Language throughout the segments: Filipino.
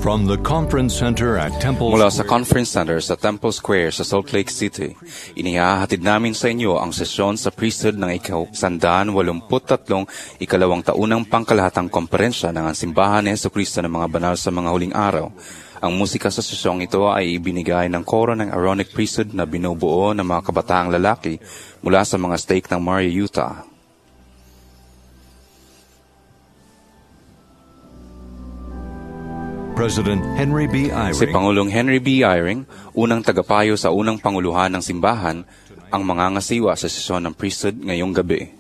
From the Conference Center at Temple Mula sa Conference Center sa Temple Square sa Salt Lake City, inihahatid namin sa inyo ang sesyon sa priesthood ng 183 ikalawang taunang pangkalahatang komperensya ng Simbahan ni Jesucristo ng mga banal sa mga huling araw. Ang musika sa sesyong ito ay ibinigay ng koro ng Aaronic Priesthood na binubuo ng mga kabataang lalaki mula sa mga stake ng Maria, Utah. President Henry B. Eyring. Si Pangulong Henry B. Eyring, unang tagapayo sa unang panguluhan ng simbahan, ang mangangasiwa sa sesyon ng priesthood ngayong gabi.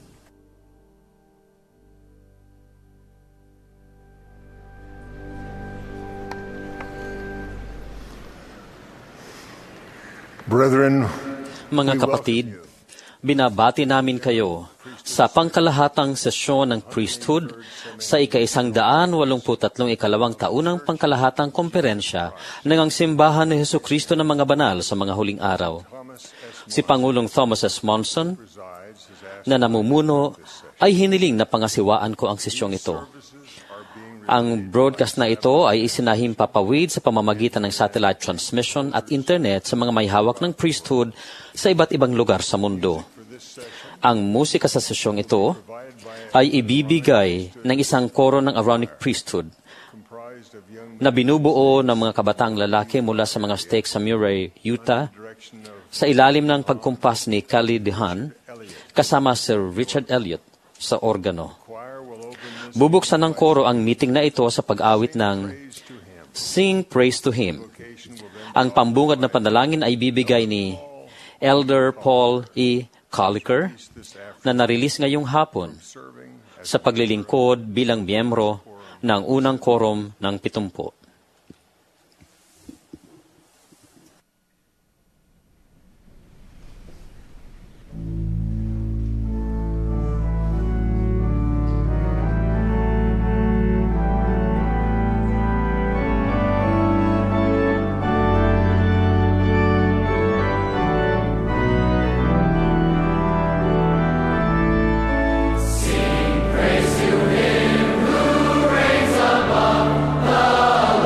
Brethren, mga kapatid, binabati namin kayo sa pangkalahatang sesyon ng priesthood sa ika-183 ikalawang taunang pangkalahatang komperensya ng ang Simbahan ni Jesucristo ng mga banal sa mga huling araw. Si Pangulong Thomas S. Monson, na namumuno, ay hiniling na pangasiwaan ko ang sesyong ito. Ang broadcast na ito ay isinahimpapawid sa pamamagitan ng satellite transmission at internet sa mga may hawak ng priesthood sa iba't ibang lugar sa mundo. Ang musika sa sesyong ito ay ibibigay ng isang koro ng Aaronic Priesthood na binubuo ng mga kabataang lalaki mula sa mga stake sa Murray, Utah, sa ilalim ng pagkumpas ni Kali Dehan, kasama Sir Richard Elliot sa organo. Bubuksan ng koro ang meeting na ito sa pag-awit ng Sing Praise to Him. Ang pambungad na panalangin ay bibigay ni Elder Paul E. Colliker na narilis ngayong hapon sa paglilingkod bilang miyembro ng unang quorum ng 70. Praise to Him who reigns above the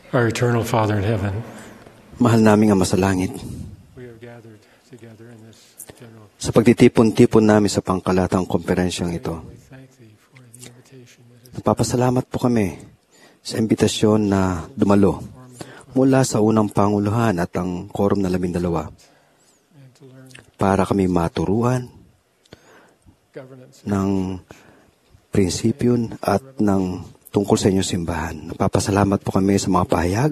Our eternal Father in heaven, Mahal naming Ama sa langit, we have gathered together in this general. sa pagtitipon-tipon namin sa pangkalatang komperensyang ito, We thank Thee for the invitation that has nagpapasalamat po kami sa imbitasyon na dumalo mula sa unang panguluhan at ang Quorum na 12 and to learn para kami maturuan governance. ng prinsipyo at ng tungkol sa inyong simbahan. Nagpapasalamat po kami sa mga pahayag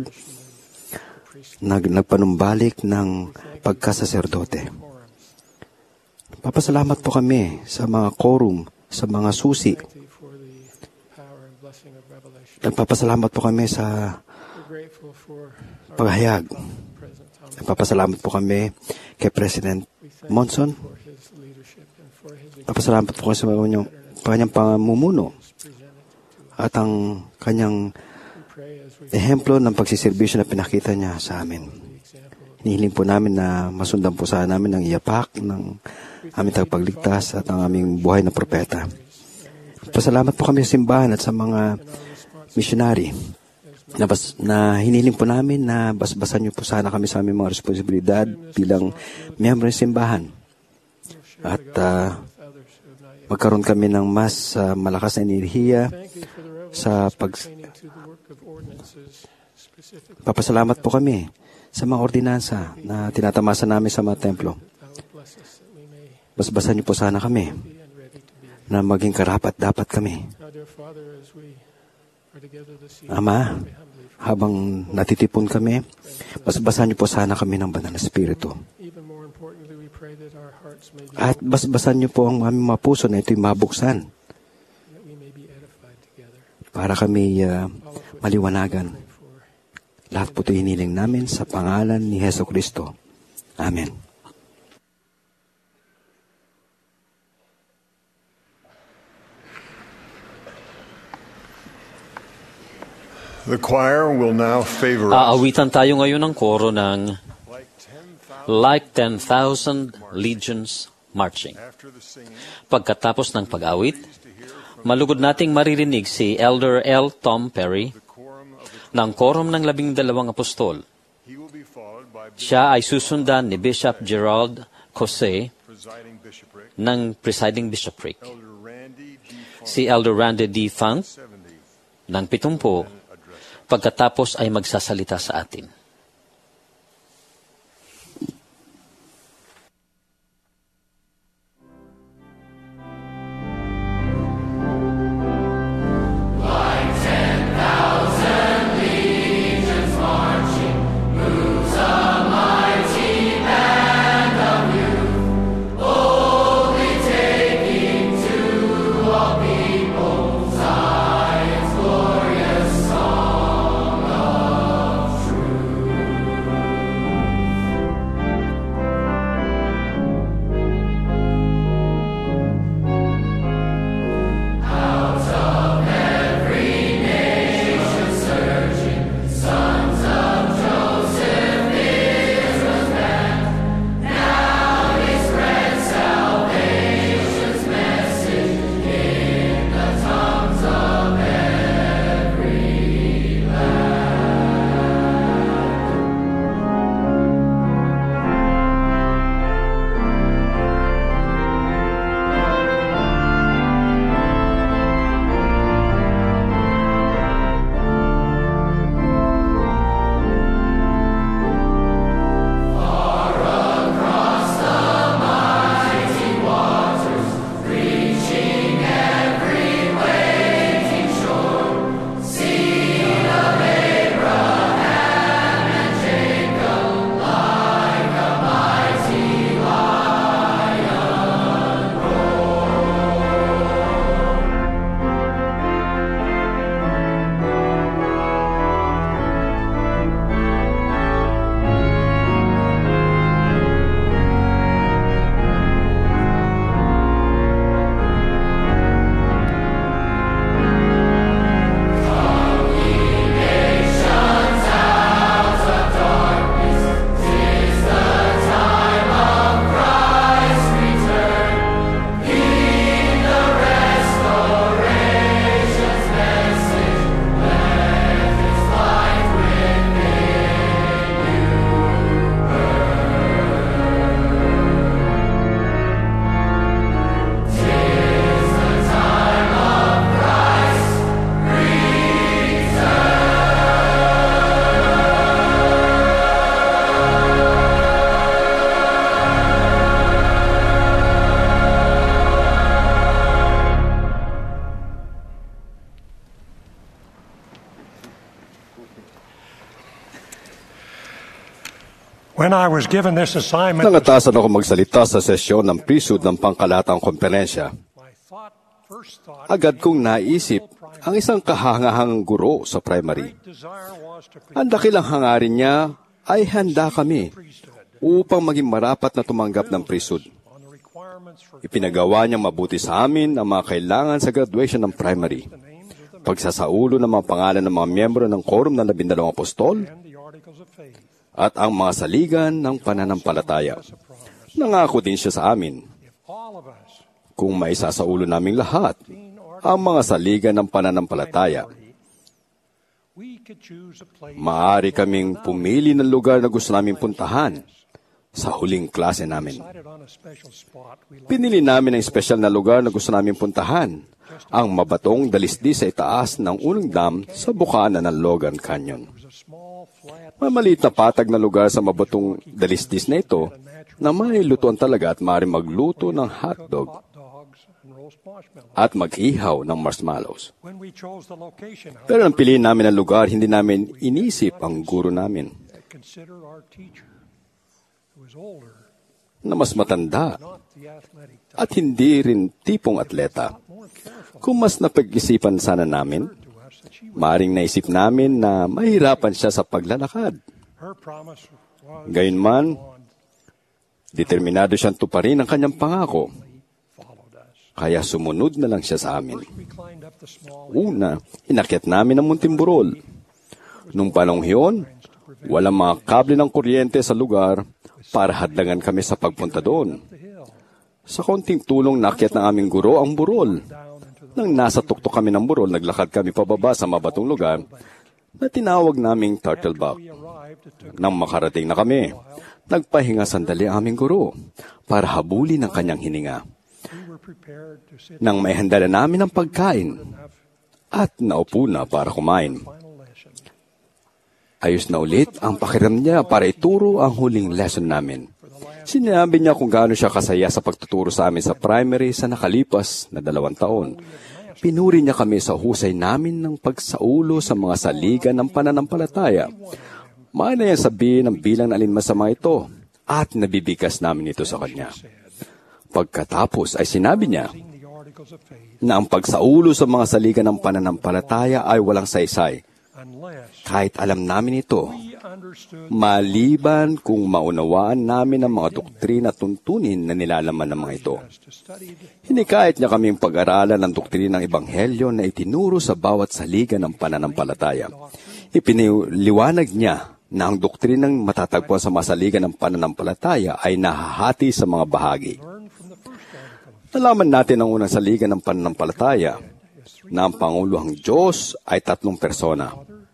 nagpanumbalik ng pagkasaserdote. Nagpapasalamat po kami sa mga quorum, sa mga susi. Thank Thee for the power and blessing of revelation. Nagpapasalamat po kami sa We're grateful for our paghayag. President Thomas. Nagpapasalamat po kami kay President We thank Monson. Thee for his leadership and for his Nagpapasalamat po kami sa kanyang pamumuno presented to us. at ang kanyang We pray as we ehemplo ng pagsiservisyo na pinakita niya sa amin. the example of Hinihiling po namin na masundan po sana namin ang iyapak ng aming tagapagligtas at ang aming buhay na propeta. Pasalamat po kami sa simbahan at sa mga missionary na hinihiling po namin na basbasan niyo po sana kami sa aming mga responsibilidad bilang miyembro ng simbahan. At others who have not yet. magkaroon kami ng mas malakas na enerhiya Thank Thee for the sa revelations pag... pertaining to the work of ordinances, specifically Papasalamat po kami sa mga ordinansa na tinatamasa namin sa mga templo. Thou would bless us that we may Basbasan niyo po sana kami be and ready to be. na maging karapat dapat kami. Now, dear Father, as we are together this evening, Ama, we humbly habang natitipon kami, basbasan niyo po sana kami ng banal na Espiritu. even more importantly, we pray that our hearts may be At open, basbasan niyo po ang aming mga puso na ito'y mabuksan that we may be edified together. para kami All of which maliwanagan. we pray for. Lahat po ito'y hiniling namin sa pangalan ni Heso Kristo. Amen. The choir will now favor us. Aawitan tayo ngayon ng koro ng Like 10,000 Legions Marching. After the singing, Pagkatapos ng pag-awit, malugod nating maririnig si Elder L. Tom Perry quorum of the ng Quorum ng 12 Apostol. he will be followed by Siya ay susundan ni Bishop Gerald Cose presiding bishopric, ng Presiding Bishopric. Elder Randy D. Funk, Si Elder Randy D. Funk 70, ng 70 address. pagkatapos ay magsasalita sa atin. True. When I was given this assignment, Nangatasan ako magsalita sa sesyon ng priesthood ng pangkalatang komperensya. first thought, Agad kong naisip ang isang kahangahangang guro sa primary. desire was to Ang dakilang hangarin niya ay handa kami upang maging marapat na tumanggap ng priesthood. on the requirements for Ipinagawa niyang mabuti sa amin ang mga kailangan sa graduation ng primary. Pagsasaulo ng mga pangalan ng mga miyembro ng quorum ng 12 apostol and the articles of faith. at ang mga saligan ng pananampalataya. Nangako din siya sa amin, All of us, kung maisasaulo naming lahat ang mga saligan ng pananampalataya, we could choose a place maaari kaming pumili ng lugar na gusto naming puntahan sa huling klase namin. decided on a special spot. We Pinili namin ang espesyal na lugar na gusto naming puntahan, ang mabatong dalisdis sa itaas ng unang dam sa bukana ng Logan Canyon. was a small flat May maliit na patag na lugar sa mabatong dalisdis na ito na may lutuan talaga at maaari magluto ng hotdog hot dogs and roast marshmallows. at mag-ihaw ng marshmallows. When we chose the location, Pero nang piliin namin ang lugar, hindi namin inisip ang guro namin I considered our teacher, who was older, na mas matanda not the athletic type, at hindi rin tipong atleta. more careful Kung mas napag-isipan sana namin, to us that she maaring naisip namin na mahirapan siya sa paglalakad. her promise was Gayunman, on determinado siyang tuparin ang kanyang pangako, followed us. kaya sumunod na lang siya sa amin. We climbed up the small Una, inakyat namin ang Munting Burol. Nung panahong iyon, walang mga kable ng kuryente sa lugar para hadlangan kami sa pagpunta doon. hill Sa konting tulong nakyat ng aming guro ang burol. down into the Nang nasa tuktok kami ng burol, naglakad kami pababa sa mabatong lugar na tinawag naming Turtle Buck. we arrived at took Nang makarating na kami, nagpahinga sandali ang aming guro para habulin ang kanyang hininga. we were prepared to sit Nang may handa na namin ang pagkain enough at naupo na para kumain. final lesson. Ayos na ulit ang pakiram niya para ituro ang huling lesson namin. Sinabi niya kung gaano siya kasaya sa pagtuturo sa amin sa primary sa nakalipas na 2 taon. Pinuri niya kami sa husay namin ng pagsaulo sa mga saligan ng pananampalataya. Maaari na yan sabihin ang bilang na alinman sa mga ito at nabibigas namin ito sa kanya. Pagkatapos ay sinabi niya The articles of faith, na ang pagsaulo sa mga saligan ng pananampalataya ay walang saysay. unless Kahit alam namin ito, we understood maliban kung maunawaan namin ang mga doktrina at tuntunin na nilalaman ng mga ito. us to study the Hinikayat niya kaming pag-aralan ng doktrina ng Ebanghelyo na itinuro sa bawat saligan ng pananampalataya. Ipiniliwanag niya na ang doktrinang matatagpuan sa mga saligan ng pananampalataya ay nahahati sa mga bahagi. learn from the first article. Nalaman natin ang unang saligan ng pananampalataya na ang Panguluhang Diyos ay 3 persona.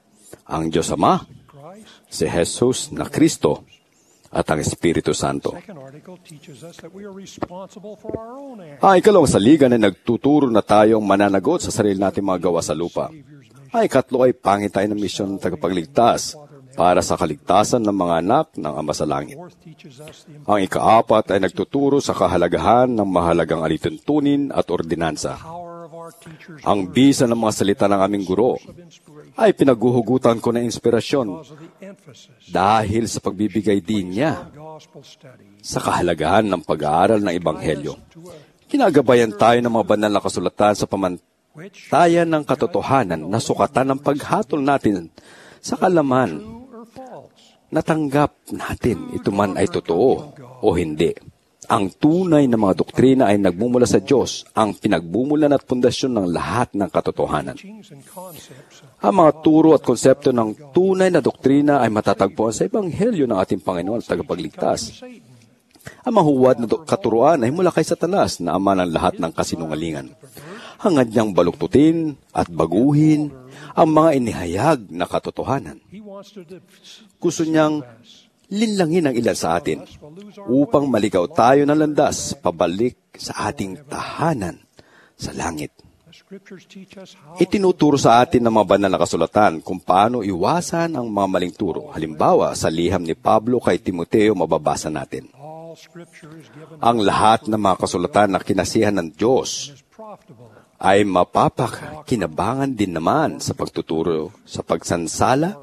Ang Diyos Ama, Christ. si Jesus na Kristo, at ang Espiritu Santo. Second article teaches us that we are responsible for our own acts. Ang ikalawang saligan ay nagtuturo na tayong mananagot sa sarili nating mga gawa sa lupa. Ang ikatlo ay pangit tayo ng misyon ng tagapagligtas para sa kaligtasan ng mga anak ng Ama sa Langit. Fourth teaches us the Ang ikaapat ay nagtuturo sa kahalagahan ng mahalagang alituntunin at ordinansa. power of our teachers Ang bisa ng mga salita ng aming guro of inspiration ay pinaguhugutan ko ng inspirasyon because of the emphasis dahil sa pagbibigay din niya gospel study sa kahalagahan ng pag-aaral ng Ebanghelyo. Kinagabayan tayo ng mga banal na kasulatan sa pamantayan ng katotohanan na sukatan ng paghatol natin sa kalaman. true or false. Natanggap natin ito man ay totoo o hindi. Ang tunay na mga doktrina ay nagmumula sa Diyos, ang pinagbumulan at pundasyon ng lahat ng katotohanan. Teachings and concepts of Ang mga turo at konsepto ng tunay na doktrina ay matatagpuan sa Ebanghelyo ng ating Panginoon at tagapagligtas. Satan. Ang mahuwad na katuruan ay mula kay Satanas na ama ng lahat ng kasinungalingan. Hangad niyang baluktutin at baguhin ang mga inihayag na katotohanan. He wants to Gusto niyang linlangin ang ilan sa atin upang maligaw tayo ng landas pabalik sa ating tahanan sa langit. the scriptures teach us how Itinuturo sa atin ng mga banal na kasulatan kung paano iwasan ang mga maling turo. Halimbawa, sa liham ni Pablo kay Timoteo mababasa natin. all scripture is given Ang lahat ng mga kasulatan na kinasihan ng Diyos is profitable ay mapapakinabangan din naman sa pagtuturo, sa pagsansala,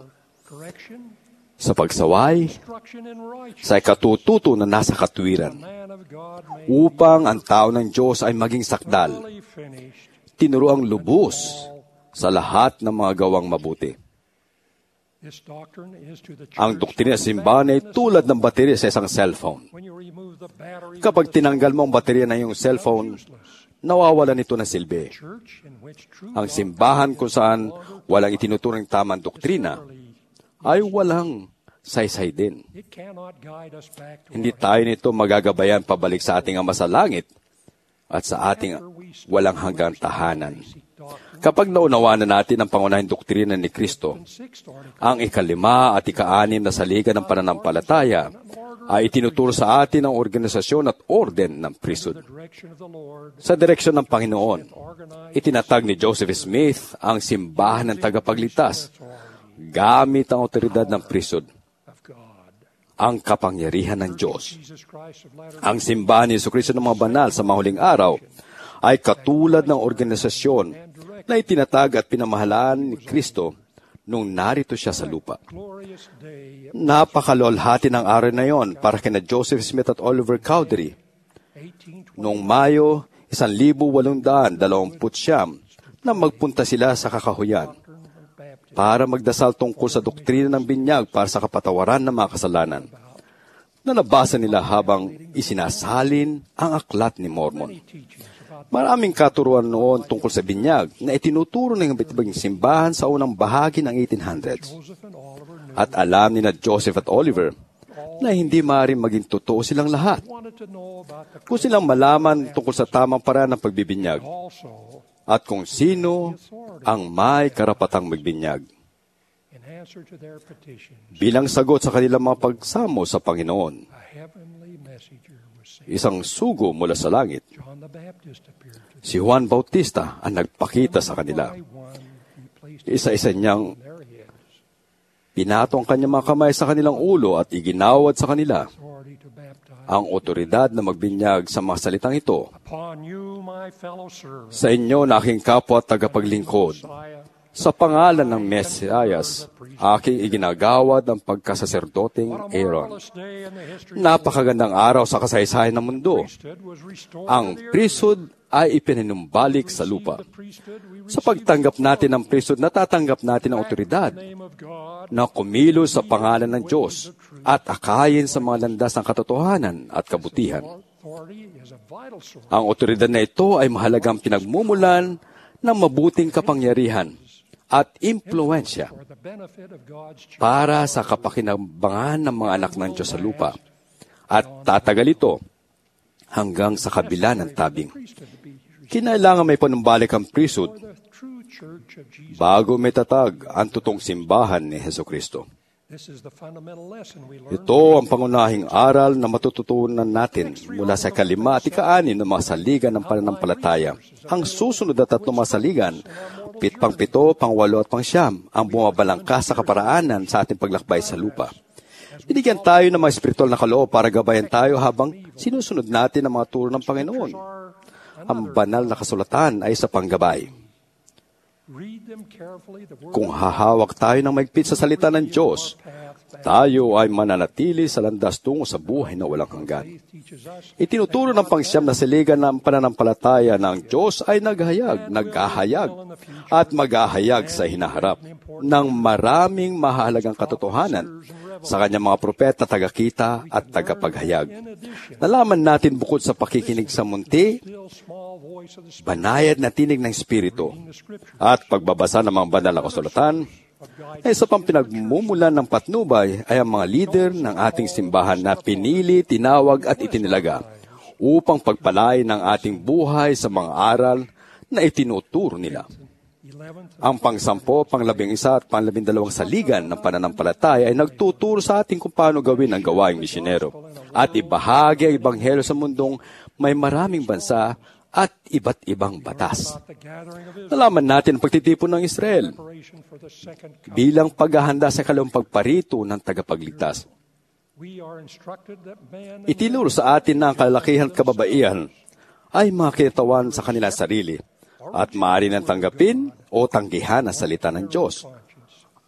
correction, sa pagsaway, instruction in righteousness, sa ikatututo na nasa katwiran, man of God may upang ang tao ng Diyos ay maging sakdal, be finished. tinuruang lubos sa lahat ng mga gawang mabuti. This doctrine is to the Ang church doktrina sa simbahan ay tulad ng baterya sa isang cellphone. when you remove the battery Kapag tinanggal mo ang baterya ng iyong cellphone, nawawala nito ng silbi. church in which true Ang simbahan kung saan walang itinuturong tamang doktrina ay walang saysay din. it cannot guide us back to Hindi tayo nito magagabayan pabalik sa ating Ama sa langit at sa ating walang hanggang tahanan. Kapag naunawa na natin ang pangunahing doktrina ni Kristo, ang ikalima at ika-anim na saligan ng pananampalataya ay itinuturo sa atin ang organisasyon at orden ng priesthood. direction of the Lord Sa direksyon ng Panginoon, itinatag ni Joseph Smith ang simbahan ng tagapagligtas gamit ang otoridad ng priesthood, of God. ang kapangyarihan ng Diyos. Jesus Christ of Latter-day Ang simbahan ni Jesucristo ng mga banal sa mahuling araw ay katulad ng organisasyon na itinatag at pinamahalaan ni Kristo nung narito siya sa lupa. glorious day Napakalolhati ng araw na yon para kina Joseph Smith at Oliver Cowdery. 1820 Noong Mayo 1829 na magpunta sila sa kakahuyan para magdasal tungkol sa doktrina ng binyag para sa kapatawaran ng mga kasalanan na nabasa nila habang isinasalin ang aklat ni Mormon. Maraming katuruan noon tungkol sa binyag na itinuturo ng iba't-ibang simbahan sa unang bahagi ng 1800s. Joseph and Oliver knew At alam ni na Joseph at Oliver na hindi maaaring maging totoo silang lahat. wanted to know about the Kung silang malaman tungkol sa tamang paraan ng pagbibinyag also at kung sino ang may karapatang magbinyag. in answer to their petitions Bilang sagot sa kanilang mga pagsamo sa Panginoon, a heavenly messenger was sent. isang sugo mula sa langit, John the Baptist appeared to them. si Juan Bautista ang nagpakita sa kanila. By one, he placed Isa-isa niyang their heads pinato ang kanyang mga kamay sa kanilang ulo at iginawad sa kanila authority to baptize. ang otoridad na magbinyag sa mga salitang ito. Upon you, my fellow servants, Sa inyo na aking kapwa at tagapaglingkod, Messiah, sa pangalan ng Mesiyas, aking iginagawad ang pagkasaserdoteng what a Aaron. marvelous day in the history Napakagandang araw sa kasaysayan ng mundo. priesthood was restored Ang to the earth. priesthood ay ipininumbalik sa lupa. The priesthood, we Sa pagtanggap natin ng priesthood, natatanggap natin ang otoridad the name of God, na kumilos sa pangalan ng Diyos at akayin sa mga landas ng katotohanan at kabutihan. authority is a vital source Ang otoridad na ito ay mahalagang pinagmumulan ng mabuting kapangyarihan at impluensya for the benefit of God's church. para sa kapakinabangan ng mga anak ng Diyos sa lupa. At tatagal ito hanggang sa kabila ng tabing. Priesthood to be Kinailangan may panumbalik ang priesthood the true church of Jesus. bago may tatag ang totoong simbahan ni Jesucristo. This is the fundamental lesson we learn. Ito ang pangunahing aral na matututunan natin mula sa kalima at ika-anim ng mga saligan ng pananampalataya. Ang susunod na tatlong mga saligan, pang-pito, pang-walo at pang-siyam, ang bumabalangka sa kaparaanan sa ating paglakbay sa lupa. Binigyan tayo ng mga espiritual na kaloob para gabayan tayo habang sinusunod natin ang mga turo ng Panginoon. Ang banal na kasulatan ay sa panggabay. Read them carefully. The word Kung hahawak tayo ng maigpit sa salita ng Diyos, tayo ay mananatili sa landas tungo sa buhay na walang hanggan. teaches us Itinuturo ng pangsyam na saligan ng pananampalataya na ang Diyos ay naghahayag, naghahayag, at maghahayag sa hinaharap ng maraming mahalagang katotohanan sa kanyang mga propeta, tagakita at tagapaghayag. Nalaman natin bukod sa pakikinig sa munti, still small voice of the Spirit banayad na tinig ng Espiritu at pagbabasa ng mga banal na kasulatan, ay isa pang pinagmumulan ng patnubay ay ang mga leader ng ating simbahan na pinili, tinawag at itinilaga upang pagpalain ng ating buhay sa mga aral na itinuturo nila. 11th Ang pang-10, pang-11 at pang-12 saligan ng pananampalataya ay nagtuturo sa atin kung paano gawin ang gawaing misyonero at ibahagi ang ebanghelyo sa mundong may maraming bansa at iba't ibang batas. the gathering of Israel Nalaman natin ang pagtitipon ng Israel preparation for the second coming. bilang paghahanda sa ikalawang pagparito ng tagapagligtas. We are instructed that man and Itinuro sa atin na ang kalalakihan at kababaihan ay mga kinatawan sa kanilang sarili at maaari nang tanggapin o tanggihan ang salita ng Diyos.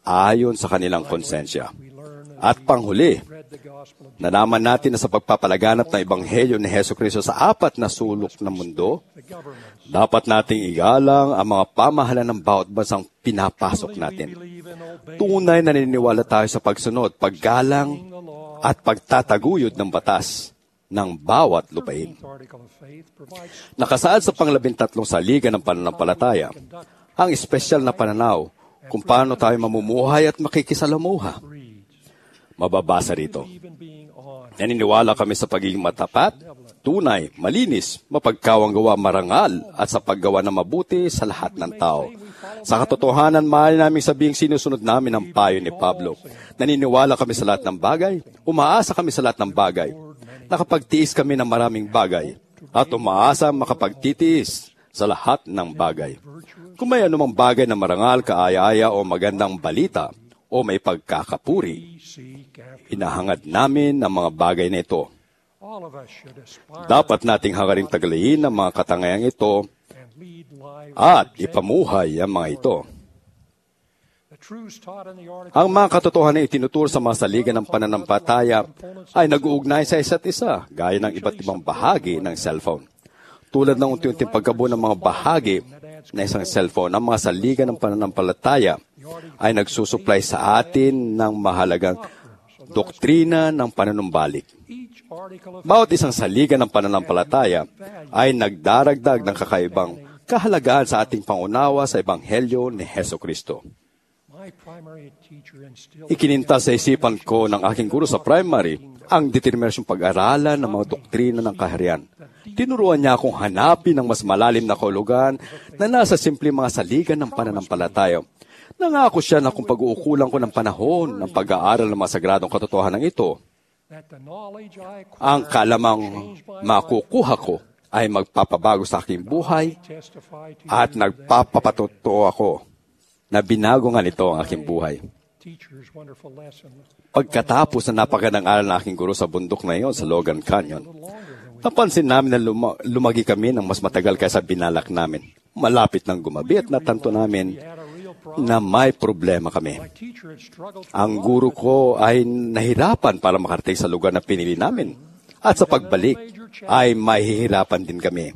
ayon sa kanilang konsensya. At panghuli, nalaman natin na sa pagpapalaganap ng Ebanghelyo ni Hesukristo sa 4 na sulok ng mundo, dapat nating igalang ang mga pamahalaan ng bawat bansang pinapasok natin. Tunay na naniniwala tayo sa pagsunod, paggalang, at pagtataguyod ng batas ng bawat lupain. Nakasaad sa pang-13 saligan ng pananampalataya, ang espesyal na pananaw kung paano tayo mamumuhay at makikisalamuha. Mababasa rito. Naniniwala kami sa pagiging matapat, tunay, malinis, mapagkawang gawa, marangal, at sa paggawa na mabuti sa lahat ng tao. Sa katotohanan, maaari naming sabihing sinusunod namin ang payo ni Pablo. Naniniwala kami sa lahat ng bagay, umaasa kami sa lahat ng bagay, nakapagtiis kami ng maraming bagay, at umaasa makapagtitiis sa lahat ng bagay. Kung may anumang bagay na marangal, kaaya-aya o magandang balita, o may pagkakapuri, hinahangad namin ang mga bagay na ito. Dapat nating hangaring tagalayin ang mga katangayang ito at ipamuhay ang mga ito. Ang mga katotohanan na itinuturo sa mga saligan ng pananampalataya ay nag-uugnay sa isa't isa, gaya ng iba't ibang bahagi ng cellphone. Tulad ng unti-unting pagkabuo ng mga bahagi na isang cellphone, ang mga saligan ng pananampalataya ay nagsusupply sa atin ng mahalagang doktrina ng panunumbalik. Bawat isang saligan ng pananampalataya ay nagdaragdag ng kakaibang kahalagaan sa ating pangunawa sa Ebanghelyo ni Hesukristo. Ikininta sa isipan ko ng aking guro sa primary ang determinasyong pag-aralan ng mga doktrina ng kaharian. Tinuruan niya akong hanapin ang mas malalim na kahulugan na nasa simpleng mga saligan ng pananampalataya. Nangako siya na kung pag-uukulan ko ng panahon ng pag-aaral ng mga sagradong katotohanan ito, ang kalamang makukuha ko ay magpapabago sa aking buhay at nagpapapatotoo ako na binago nga nito ang aking buhay. Pagkatapos na napakagandang aral ng aking guro sa bundok na iyon sa Logan Canyon, napansin namin na lumagi kami ng mas matagal kaysa binalak namin. Malapit ng gumabi at natanto namin na may problema kami. Ang guro ko ay nahirapan para makarating sa lugar na pinili namin. At sa pagbalik ay mahihirapan din kami.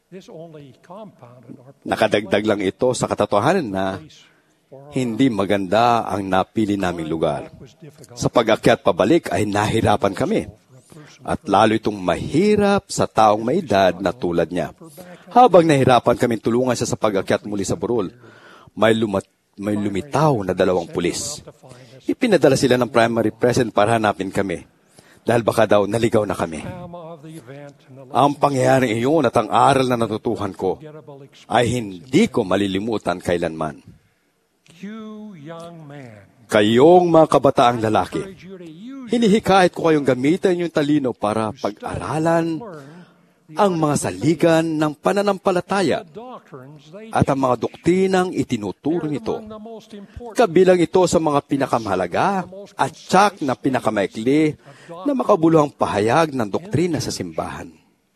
Nakadagdag lang ito sa katotohanan na hindi maganda ang napili naming lugar. Sa pag-akyat pabalik ay nahirapan kami. At lalo itong mahirap sa taong may edad na tulad niya. Habang nahirapan kami tulungan siya sa pag-akyat muli sa burol, may lumitaw na 2 pulis. Ipinadala sila ng primary president para hanapin kami. Dahil baka daw naligaw na kami. Ang pangyayaring iyon at ang aral na natutuhan ko ay hindi ko malilimutan kailanman. Kayong mga kabataang lalaki, hinihikayat ko kayong gamitin yung talino para pag-aralan ang mga saligan ng pananampalataya at ang mga doktrinang itinuturo nito. Kabilang ito sa mga pinakamahalaga at tsak na pinakamaikli na makabuluhang pahayag ng doktrina sa simbahan.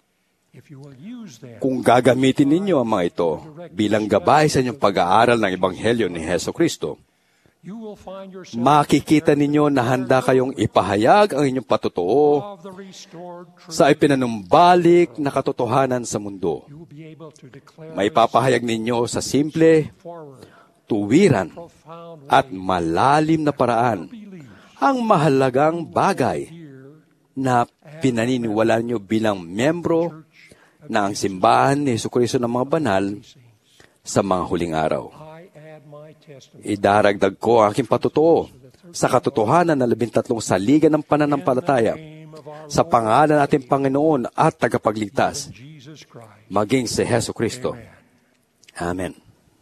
Kung gagamitin ninyo ang mga ito bilang gabay sa inyong pag-aaral ng Ebanghelyo ni Hesukristo, makikita ninyo na handa kayong ipahayag ang inyong patotoo sa ipinanumbalik na katotohanan sa mundo. Maipapahayag ninyo sa simple, tuwiran, at malalim na paraan ang mahalagang bagay na pinaniniwalaan nyo bilang membro na ang simbahan ni Jesucristo ng mga banal sa mga huling araw. Idaragdag ko ang aking patotoo sa katotohanan na 13 saligan ng pananampalataya sa pangalan ng ating Panginoon at tagapagligtas, maging si Jesucristo. Amen.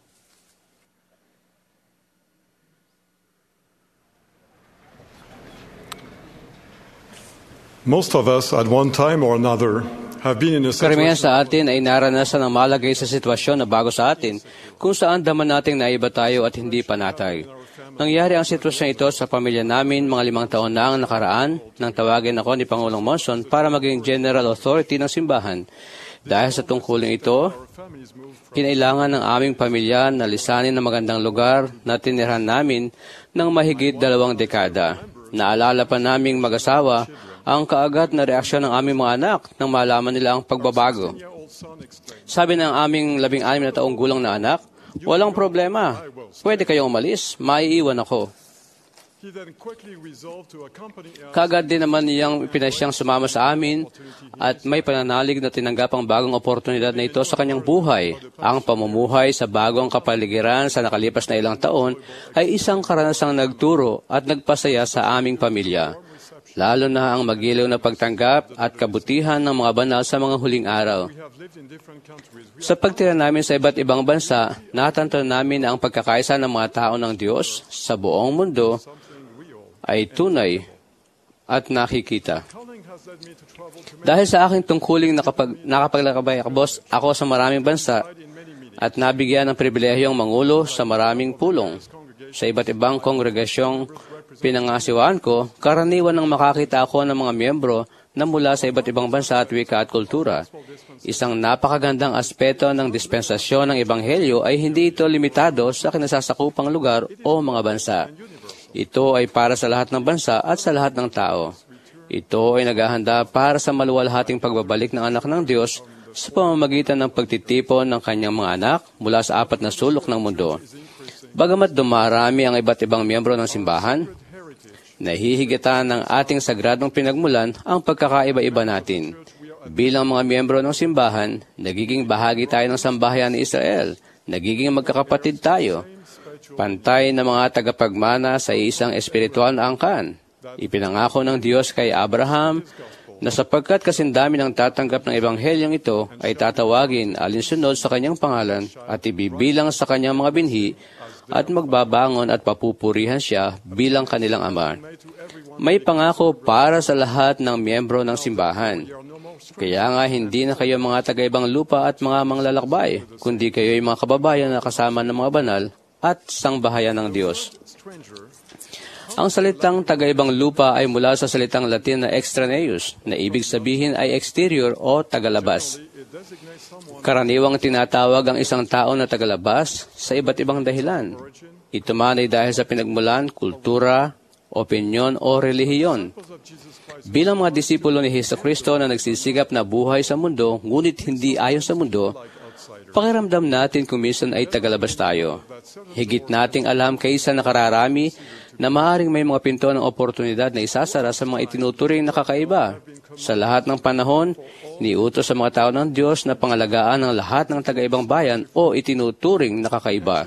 Most of us, at one time or another, have been in a Karamihan situation sa atin ay naranasan ang malagay sa sitwasyon na bago sa atin, kung saan daman nating naiba tayo at hindi panatay. Nangyari ang sitwasyon ito sa pamilya namin mga 5 taon na ang nakaraan nang tawagin ako ni Pangulong Monson para maging General Authority ng simbahan. Dahil sa tungkulin ito, kinailangan ng aming pamilya na lisanin ng magandang lugar na tinirahan namin ng mahigit 2 dekada. Naalala pa naming mag-asawa ang kaagad na reaksyon ng aming mga anak nang malaman nila ang pagbabago. Sabi ng aming 16 na taong gulang na anak, "Walang problema. Pwede kayong umalis. Maiiwan ako." Kaagad din naman niyang pinasyang sumama sa amin at may pananalig na tinanggap ang bagong oportunidad na ito sa kanyang buhay. Ang pamumuhay sa bagong kapaligiran sa nakalipas na ilang taon ay isang karanasang nagturo at nagpasaya sa aming pamilya. Lalo na ang magiliw na pagtanggap at kabutihan ng mga banal sa mga huling araw. Sa pagtira namin sa iba't ibang bansa, natanto namin na ang pagkakaisa ng mga tao ng Diyos sa buong mundo ay tunay at nakikita. Dahil sa aking tungkuling nakapaglakbay ako sa maraming bansa at nabigyan ng pribilehiyong mangulo sa maraming pulong sa iba't ibang kongregasyong pinangasiwaan ko, karaniwan nang makakita ako ng mga miyembro na mula sa iba't ibang bansa at wika at kultura. Isang napakagandang aspeto ng dispensasyon ng Ebanghelyo ay hindi ito limitado sa kinasasakupang lugar o mga bansa. Ito ay para sa lahat ng bansa at sa lahat ng tao. Ito ay naghahanda para sa maluwalhating pagbabalik ng anak ng Diyos sa pamamagitan ng pagtitipon ng kanyang mga anak mula sa 4 na sulok ng mundo. Bagamat dumarami ang iba't ibang miyembro ng simbahan, nahihigatan ng ating sagradong pinagmulan ang pagkakaiba-iba natin. Bilang mga miyembro ng simbahan, nagiging bahagi tayo ng sambahayan ni Israel. Nagiging magkakapatid tayo. Pantay na mga tagapagmana sa isang espiritual na angkan. Ipinangako ng Diyos kay Abraham na sapagkat kasindami ng tatanggap ng Ebanghelyong ito ay tatawagin alinsunod sa kanyang pangalan at ibibilang sa kanyang mga binhi at magbabangon at papupurihan siya bilang kanilang ama. May pangako para sa lahat ng miyembro ng simbahan. Kaya nga hindi na kayo mga taga-ibang lupa at mga manglalakbay, kundi kayo ay mga kababayan na kasama ng mga banal at sangbahayan ng Diyos. Ang salitang taga-ibang lupa ay mula sa salitang Latin na extraneus, na ibig sabihin ay exterior o tagalabas. Karaniwang tinatawag ang isang tao na tagalabas sa iba't ibang dahilan. Ito man ay dahil sa pinagmulan, kultura, opinyon o relihiyon. Bilang mga disipulo ni Jesucristo na nagsisigap na buhay sa mundo, ngunit hindi ayon sa mundo, pakiramdam natin kung minsan ay tagalabas tayo. Higit nating alam kaysa nakararami na maaaring may mga pinto ng oportunidad na isasara sa mga itinuturing na kakaiba. Sa lahat ng panahon, niutos sa mga tao ng Diyos na pangalagaan ng lahat ng taga-ibang bayan o itinuturing na kakaiba.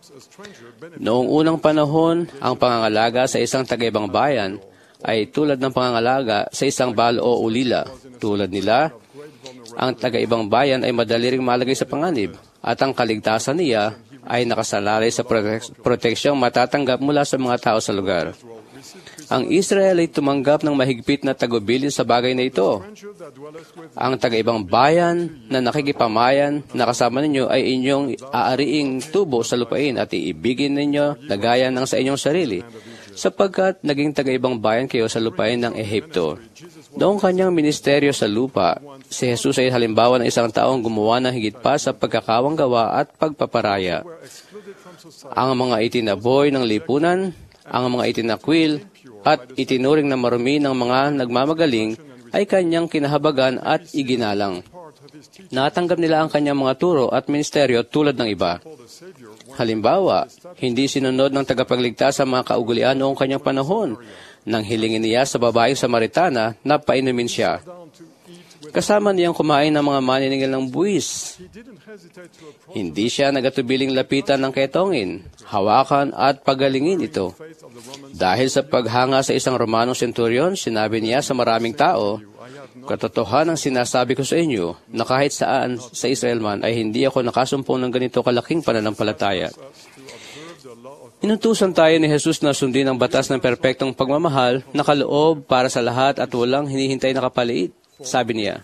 Noong unang panahon, ang pangangalaga sa isang taga-ibang bayan ay tulad ng pangangalaga sa isang balo o ulila. Tulad nila, ang taga-ibang bayan ay madali ring malagay sa panganib at ang kaligtasan niya ay nakasalalay sa proteksyong matatanggap mula sa mga tao sa lugar. Ang Israel ay tumanggap ng mahigpit na tagubilin sa bagay na ito. Ang taga-ibang bayan na nakikipamayan na kasama ninyo ay inyong aariing tubo sa lupain at iibigin ninyo na gaya ng sa inyong sarili, sapagkat naging taga-ibang bayan kayo sa lupain ng Ehipto. Noong kanyang ministeryo sa lupa, si Jesus ay halimbawa ng isang taong gumawa ng higit pa sa pagkakawanggawa at pagpaparaya. Ang mga itinaboy ng lipunan, ang mga itinakwil, at itinuring na marumi ng mga nagmamagaling ay kanyang kinahabagan at iginalang. Natanggap nila ang kanyang mga turo at ministeryo tulad ng iba. Halimbawa, hindi sinunod ng tagapagligtas sa mga kaugulian noong kanyang panahon nang hilingin niya sa babaeng Samaritana na painumin siya. Kasama niyang kumain ng mga maniningil ng buwis. Hindi siya nagatubiling lapitan ng ketongin, hawakan at pagalingin ito. Dahil sa paghanga sa isang Romanong centurion, sinabi niya sa maraming tao, "Katotohanan ang sinasabi ko sa inyo na kahit saan sa Israel man ay hindi ako nakasumpong ng ganito kalaking pananampalataya." Inutusan tayo ni Jesus na sundin ang batas ng perpektong pagmamahal na kaloob para sa lahat at walang hinihintay na kapaliit. Sabi niya,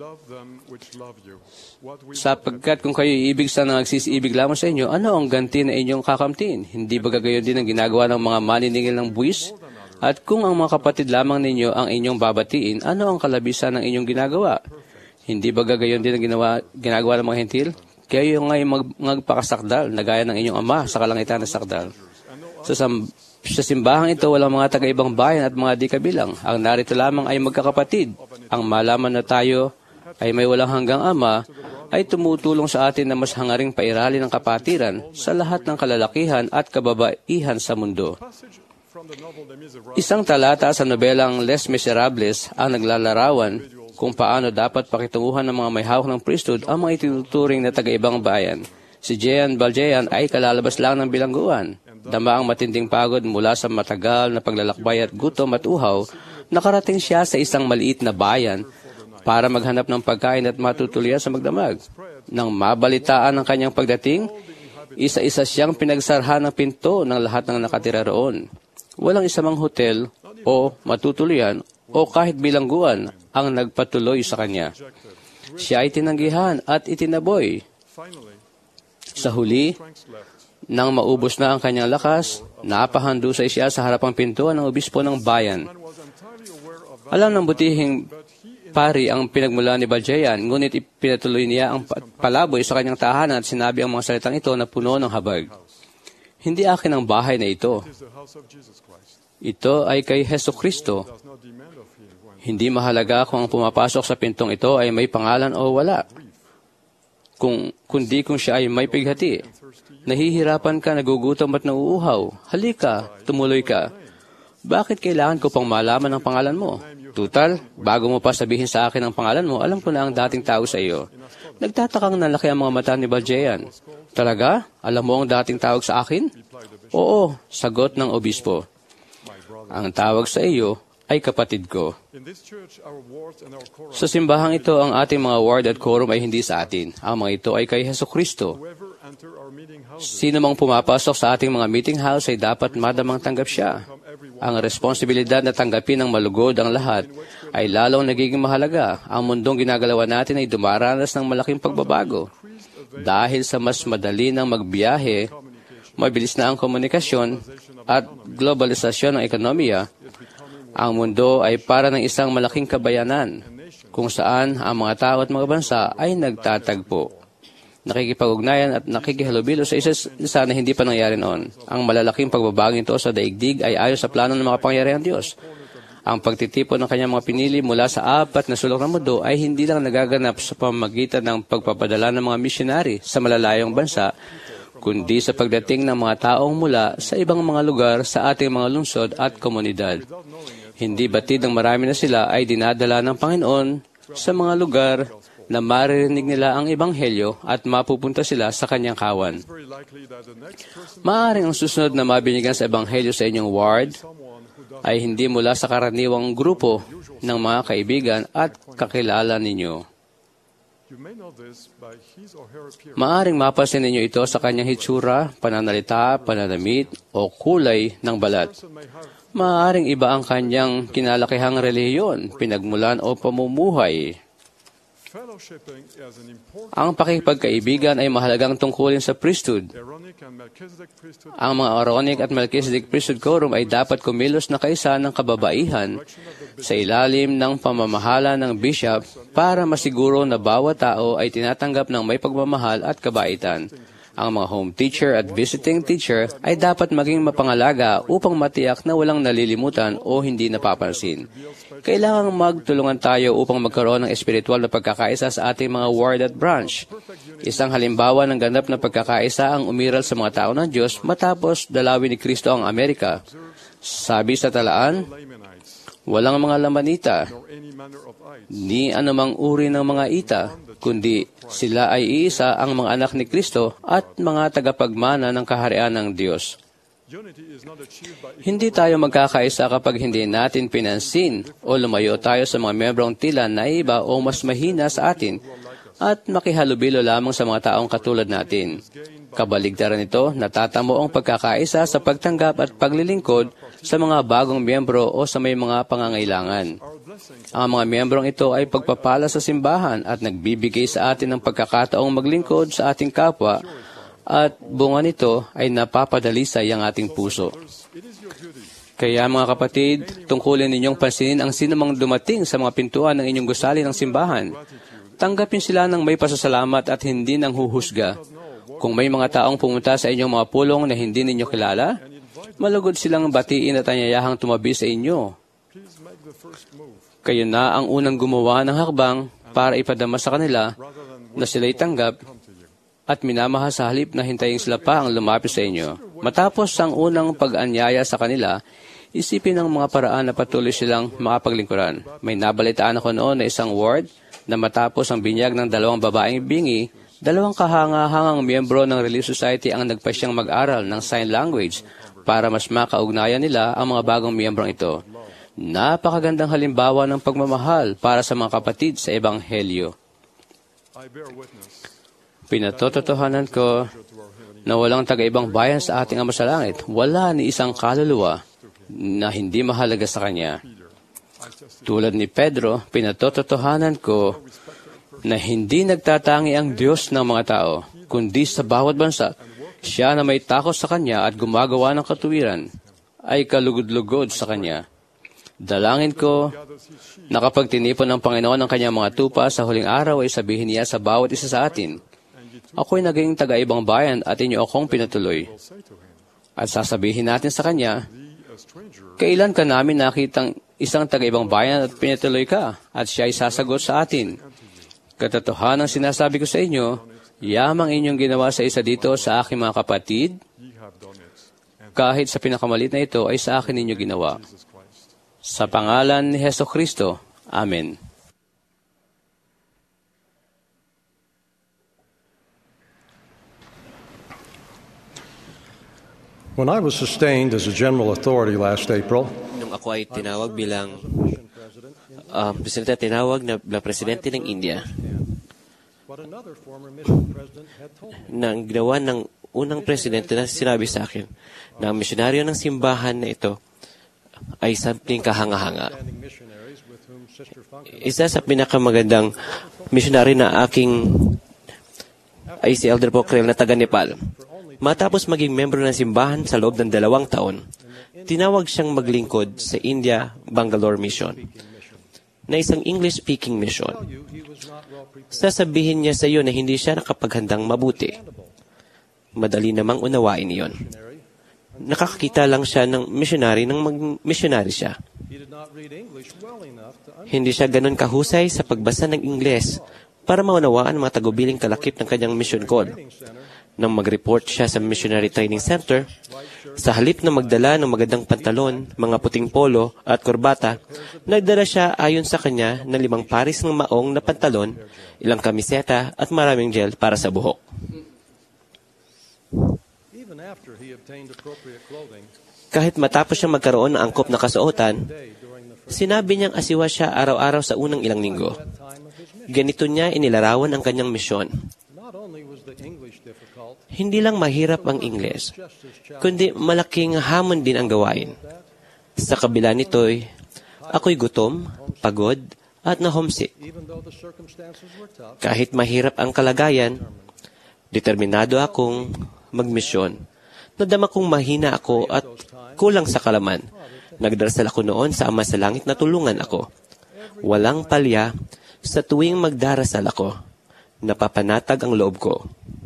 sapagkat kung kayo iibig sa nagsisiibig lamang sa inyo, ano ang ganti na inyong kakamtin? Hindi ba gagayon din ang ginagawa ng mga maniningil ng buwis? At kung ang mga kapatid lamang ninyo ang inyong babatiin, ano ang kalabisan ng inyong ginagawa? Hindi ba gagayon din ang ginagawa ng mga hentil? Kayo nga'y magpakasakdal na gaya ng inyong ama sa kalangitan na sakdal. Sa simbahang ito, walang mga taga-ibang bayan at mga di kabilang. Ang narito lamang ay magkakapatid. Ang malaman na tayo ay may walang hanggang Ama ay tumutulong sa atin na mas hangaring pairali ng kapatiran sa lahat ng kalalakihan at kababaihan sa mundo. Isang talata sa nobelang Les Miserables ang naglalarawan kung paano dapat pakitunguhan ng mga may hawak ng priesthood ang mga itinuturing na taga-ibang bayan. Si Jean Valjean ay kalalabas lang ng bilangguan. Dama ang matinding pagod mula sa matagal na paglalakbay at gutom at uhaw, nakarating siya sa isang maliit na bayan para maghanap ng pagkain at matutuluyan sa magdamag. Nang mabalitaan ang kanyang pagdating, isa-isa siyang pinagsarhan ng pinto ng lahat ng nakatira roon. Walang isamang hotel o matutuluyan o kahit bilangguan ang nagpatuloy sa kanya. Siya ay tinanggihan at itinaboy. Sa huli, nang maubos na ang kanyang lakas, napahandusay siya sa harapang pintuan ng obispo ng bayan. Alam ng butihing pari ang pinagmulan ni Valjean, ngunit ipinatuloy niya ang palaboy sa kanyang tahanan at sinabi ang mga salitang ito na puno ng habag. Hindi akin ang bahay na ito. Ito ay kay Hesukristo. Hindi mahalaga kung ang pumapasok sa pintong ito ay may pangalan o wala. Kundi kung siya ay may pighati. Nahihirapan ka, nagugutom at nauuhaw. Halika, tumuloy ka. Bakit kailangan ko pang malaman ang pangalan mo? Tutal, bago mo pa sabihin sa akin ang pangalan mo, alam ko na ang dating tao sa iyo. Nagtatakang nalaki ang mga mata ni Valjean. Talaga? Alam mo ang dating tawag sa akin? Oo, sagot ng obispo. Ang tawag sa iyo ay kapatid ko. Sa simbahang ito, ang ating mga ward at quorum ay hindi sa atin. Ang mga ito ay kay Hesukristo. Sino mang pumapasok sa ating mga meeting house ay dapat madamang tanggap siya. Ang responsibilidad na tanggapin ng malugod ang lahat ay lalong nagiging mahalaga. Ang mundong ginagalawan natin ay dumaranas ng malaking pagbabago. Dahil sa mas madali ng magbiyahe, mabilis na ang komunikasyon at globalisasyon ng ekonomiya, ang mundo ay para ng isang malaking kabayanan kung saan ang mga tao at mga bansa ay nagtatagpo, nakikipag-ugnayan at nakikihalubilo sa isa na hindi pa nangyari noon. Ang malalaking pagbabagong ito sa daigdig ay ayon sa plano ng mga pangyarihan Diyos. Ang pagtitipon ng kanyang mga pinili mula sa apat na sulok ng mundo ay hindi lang nagaganap sa pamamagitan ng pagpapadala ng mga misyonary sa malalayong bansa, kundi sa pagdating ng mga taong mula sa ibang mga lugar sa ating mga lungsod at komunidad. Hindi batid ng marami na sila ay dinadala ng Panginoon sa mga lugar na maririnig nila ang Ebanghelyo at mapupunta sila sa kanyang kawan. Maaaring ang susunod na mabinigyan sa Ebanghelyo sa inyong ward ay hindi mula sa karaniwang grupo ng mga kaibigan at kakilala ninyo. Maaring mapansin ninyo ito sa kanyang hitsura, pananalita, pananamit, o kulay ng balat. Maaring iba ang kanyang kinalakihang relihiyon, pinagmulan o pamumuhay. Ang pakikipagkaibigan ay mahalagang tungkulin sa priesthood. Ang mga Aaronic at Melchizedek priesthood quorum ay dapat kumilos na kaisa ng kababaihan sa ilalim ng pamamahala ng bishop para masiguro na bawat tao ay tinatanggap ng may pagmamahal at kabaitan. Ang mga home teacher at visiting teacher ay dapat maging mapangalaga upang matiyak na walang nalilimutan o hindi napapansin. Kailangang magtulungan tayo upang magkaroon ng espiritual na pagkakaisa sa ating mga ward at branch. Isang halimbawa ng ganap na pagkakaisa ang umiral sa mga tao ng Diyos matapos dalawin ni Kristo ang Amerika. Sabi sa talaan, walang mga lamanita, ni anumang uri ng mga ita, kundi sila ay iisa ang mga anak ni Kristo at mga tagapagmana ng kaharian ng Diyos. Hindi tayo magkakaisa kapag hindi natin pinansin o lumayo tayo sa mga membrong tila naiba o mas mahina sa atin at makihalubilo lamang sa mga taong katulad natin. Kabaligtaran nito, natatamo ang pagkakaisa sa pagtanggap at paglilingkod sa mga bagong miyembro o sa may mga pangangailangan. Ang mga miyembrong ito ay pagpapala sa simbahan at nagbibigay sa atin ng pagkakataong maglingkod sa ating kapwa at bunga nito ay napapadalisay ang ating puso. Kaya mga kapatid, tungkulin ninyong pansinin ang sinumang dumating sa mga pintuan ng inyong gusali ng simbahan. Tanggapin sila ng may pasasalamat at hindi ng huhusga. Kung may mga taong pumunta sa inyong mga pulong na hindi ninyo kilala, Malugod silang batiin at anyayahang tumabi sa inyo. Kayo na ang unang gumawa ng hakbang para ipadama sa kanila na sila'y tanggap at minamahal sa halip na hintayin sila pa ang lumapit sa inyo. Matapos ang unang pag-anyaya sa kanila, isipin ang mga paraan na patuloy silang makapaglingkuran. May nabalitaan ako noon na isang ward na matapos ang binyag ng 2 babaeng bingi, 2 kahanga-hangang miyembro ng Relief Society ang nagpasyang mag-aral ng sign language para mas makaugnayan nila ang mga bagong miyembrong ito. Napakagandang halimbawa ng pagmamahal para sa mga kapatid sa Ebanghelyo. Pinatototohanan ko na walang taga-ibang bayan sa ating Ama sa Langit. Wala ni isang kaluluwa na hindi mahalaga sa Kanya. Tulad ni Pedro, pinatototohanan ko na hindi nagtatangi ang Diyos ng mga tao, kundi sa bawat bansa, siya na may takot sa Kanya at gumagawa ng katuwiran ay kalugod-lugod sa Kanya. Dalangin ko na kapag tinipon ng Panginoon ang Kanyang mga tupa sa huling araw ay sabihin niya sa bawat isa sa atin, ako'y naging taga-ibang bayan at inyo akong pinatuloy. At sasabihin natin sa Kanya, kailan ka namin nakitang isang taga-ibang bayan at pinatuloy ka? At siya ay sasagot sa atin, katotohanan ang sinasabi ko sa inyo, yamang inyong ginawa sa isa dito sa aking mga kapatid, kahit sa pinakamalit na ito ay sa akin ninyo ginawa. Sa pangalan ni Jesucristo. Amen. When I was sustained as a general authority last April, nung ako ay tinawag bilang presidente ng India, nang ginawa ng unang presidente na sinabi sa akin na ang misyonaryo ng simbahan na ito ay sampling kahanga-hanga. Isa sa pinakamagandang misyonaryo na aking ay si Elder Pocrel na taga-Nepal. Matapos maging membro ng simbahan sa loob ng 2 taon, tinawag siyang maglingkod sa India Bangalore Mission, na isang English-speaking mission. Sasabihin niya sa iyo na hindi siya nakapaghandang mabuti. Madali namang unawain iyon. Nakakakita lang siya ng missionary nang mag-missionary siya. Hindi siya ganun kahusay sa pagbasa ng Ingles para maunawaan ang mga tagubiling kalakip ng kanyang mission call. Nang mag-report siya sa Missionary Training Center, sa halip na magdala ng magandang pantalon, mga puting polo at korbata, nagdala siya ayon sa kanya ng 5 pares ng maong na pantalon, ilang kamiseta at maraming gel para sa buhok. Kahit matapos siyang magkaroon ng angkop na kasuotan, sinabi niyang asiwa siya araw-araw sa unang ilang linggo. Ganito niya inilarawan ang kanyang misyon. Hindi lang mahirap ang Ingles, kundi malaking hamon din ang gawain. Sa kabila nito'y, ako'y gutom, pagod, at na-homesick. Kahit mahirap ang kalagayan, determinado akong magmisyon. Nadama kong mahina ako at kulang sa kalaman. Nagdarasal ako noon sa Ama sa Langit na tulungan ako. Walang palya, sa tuwing magdarasal ako, napapanatag ang loob ko.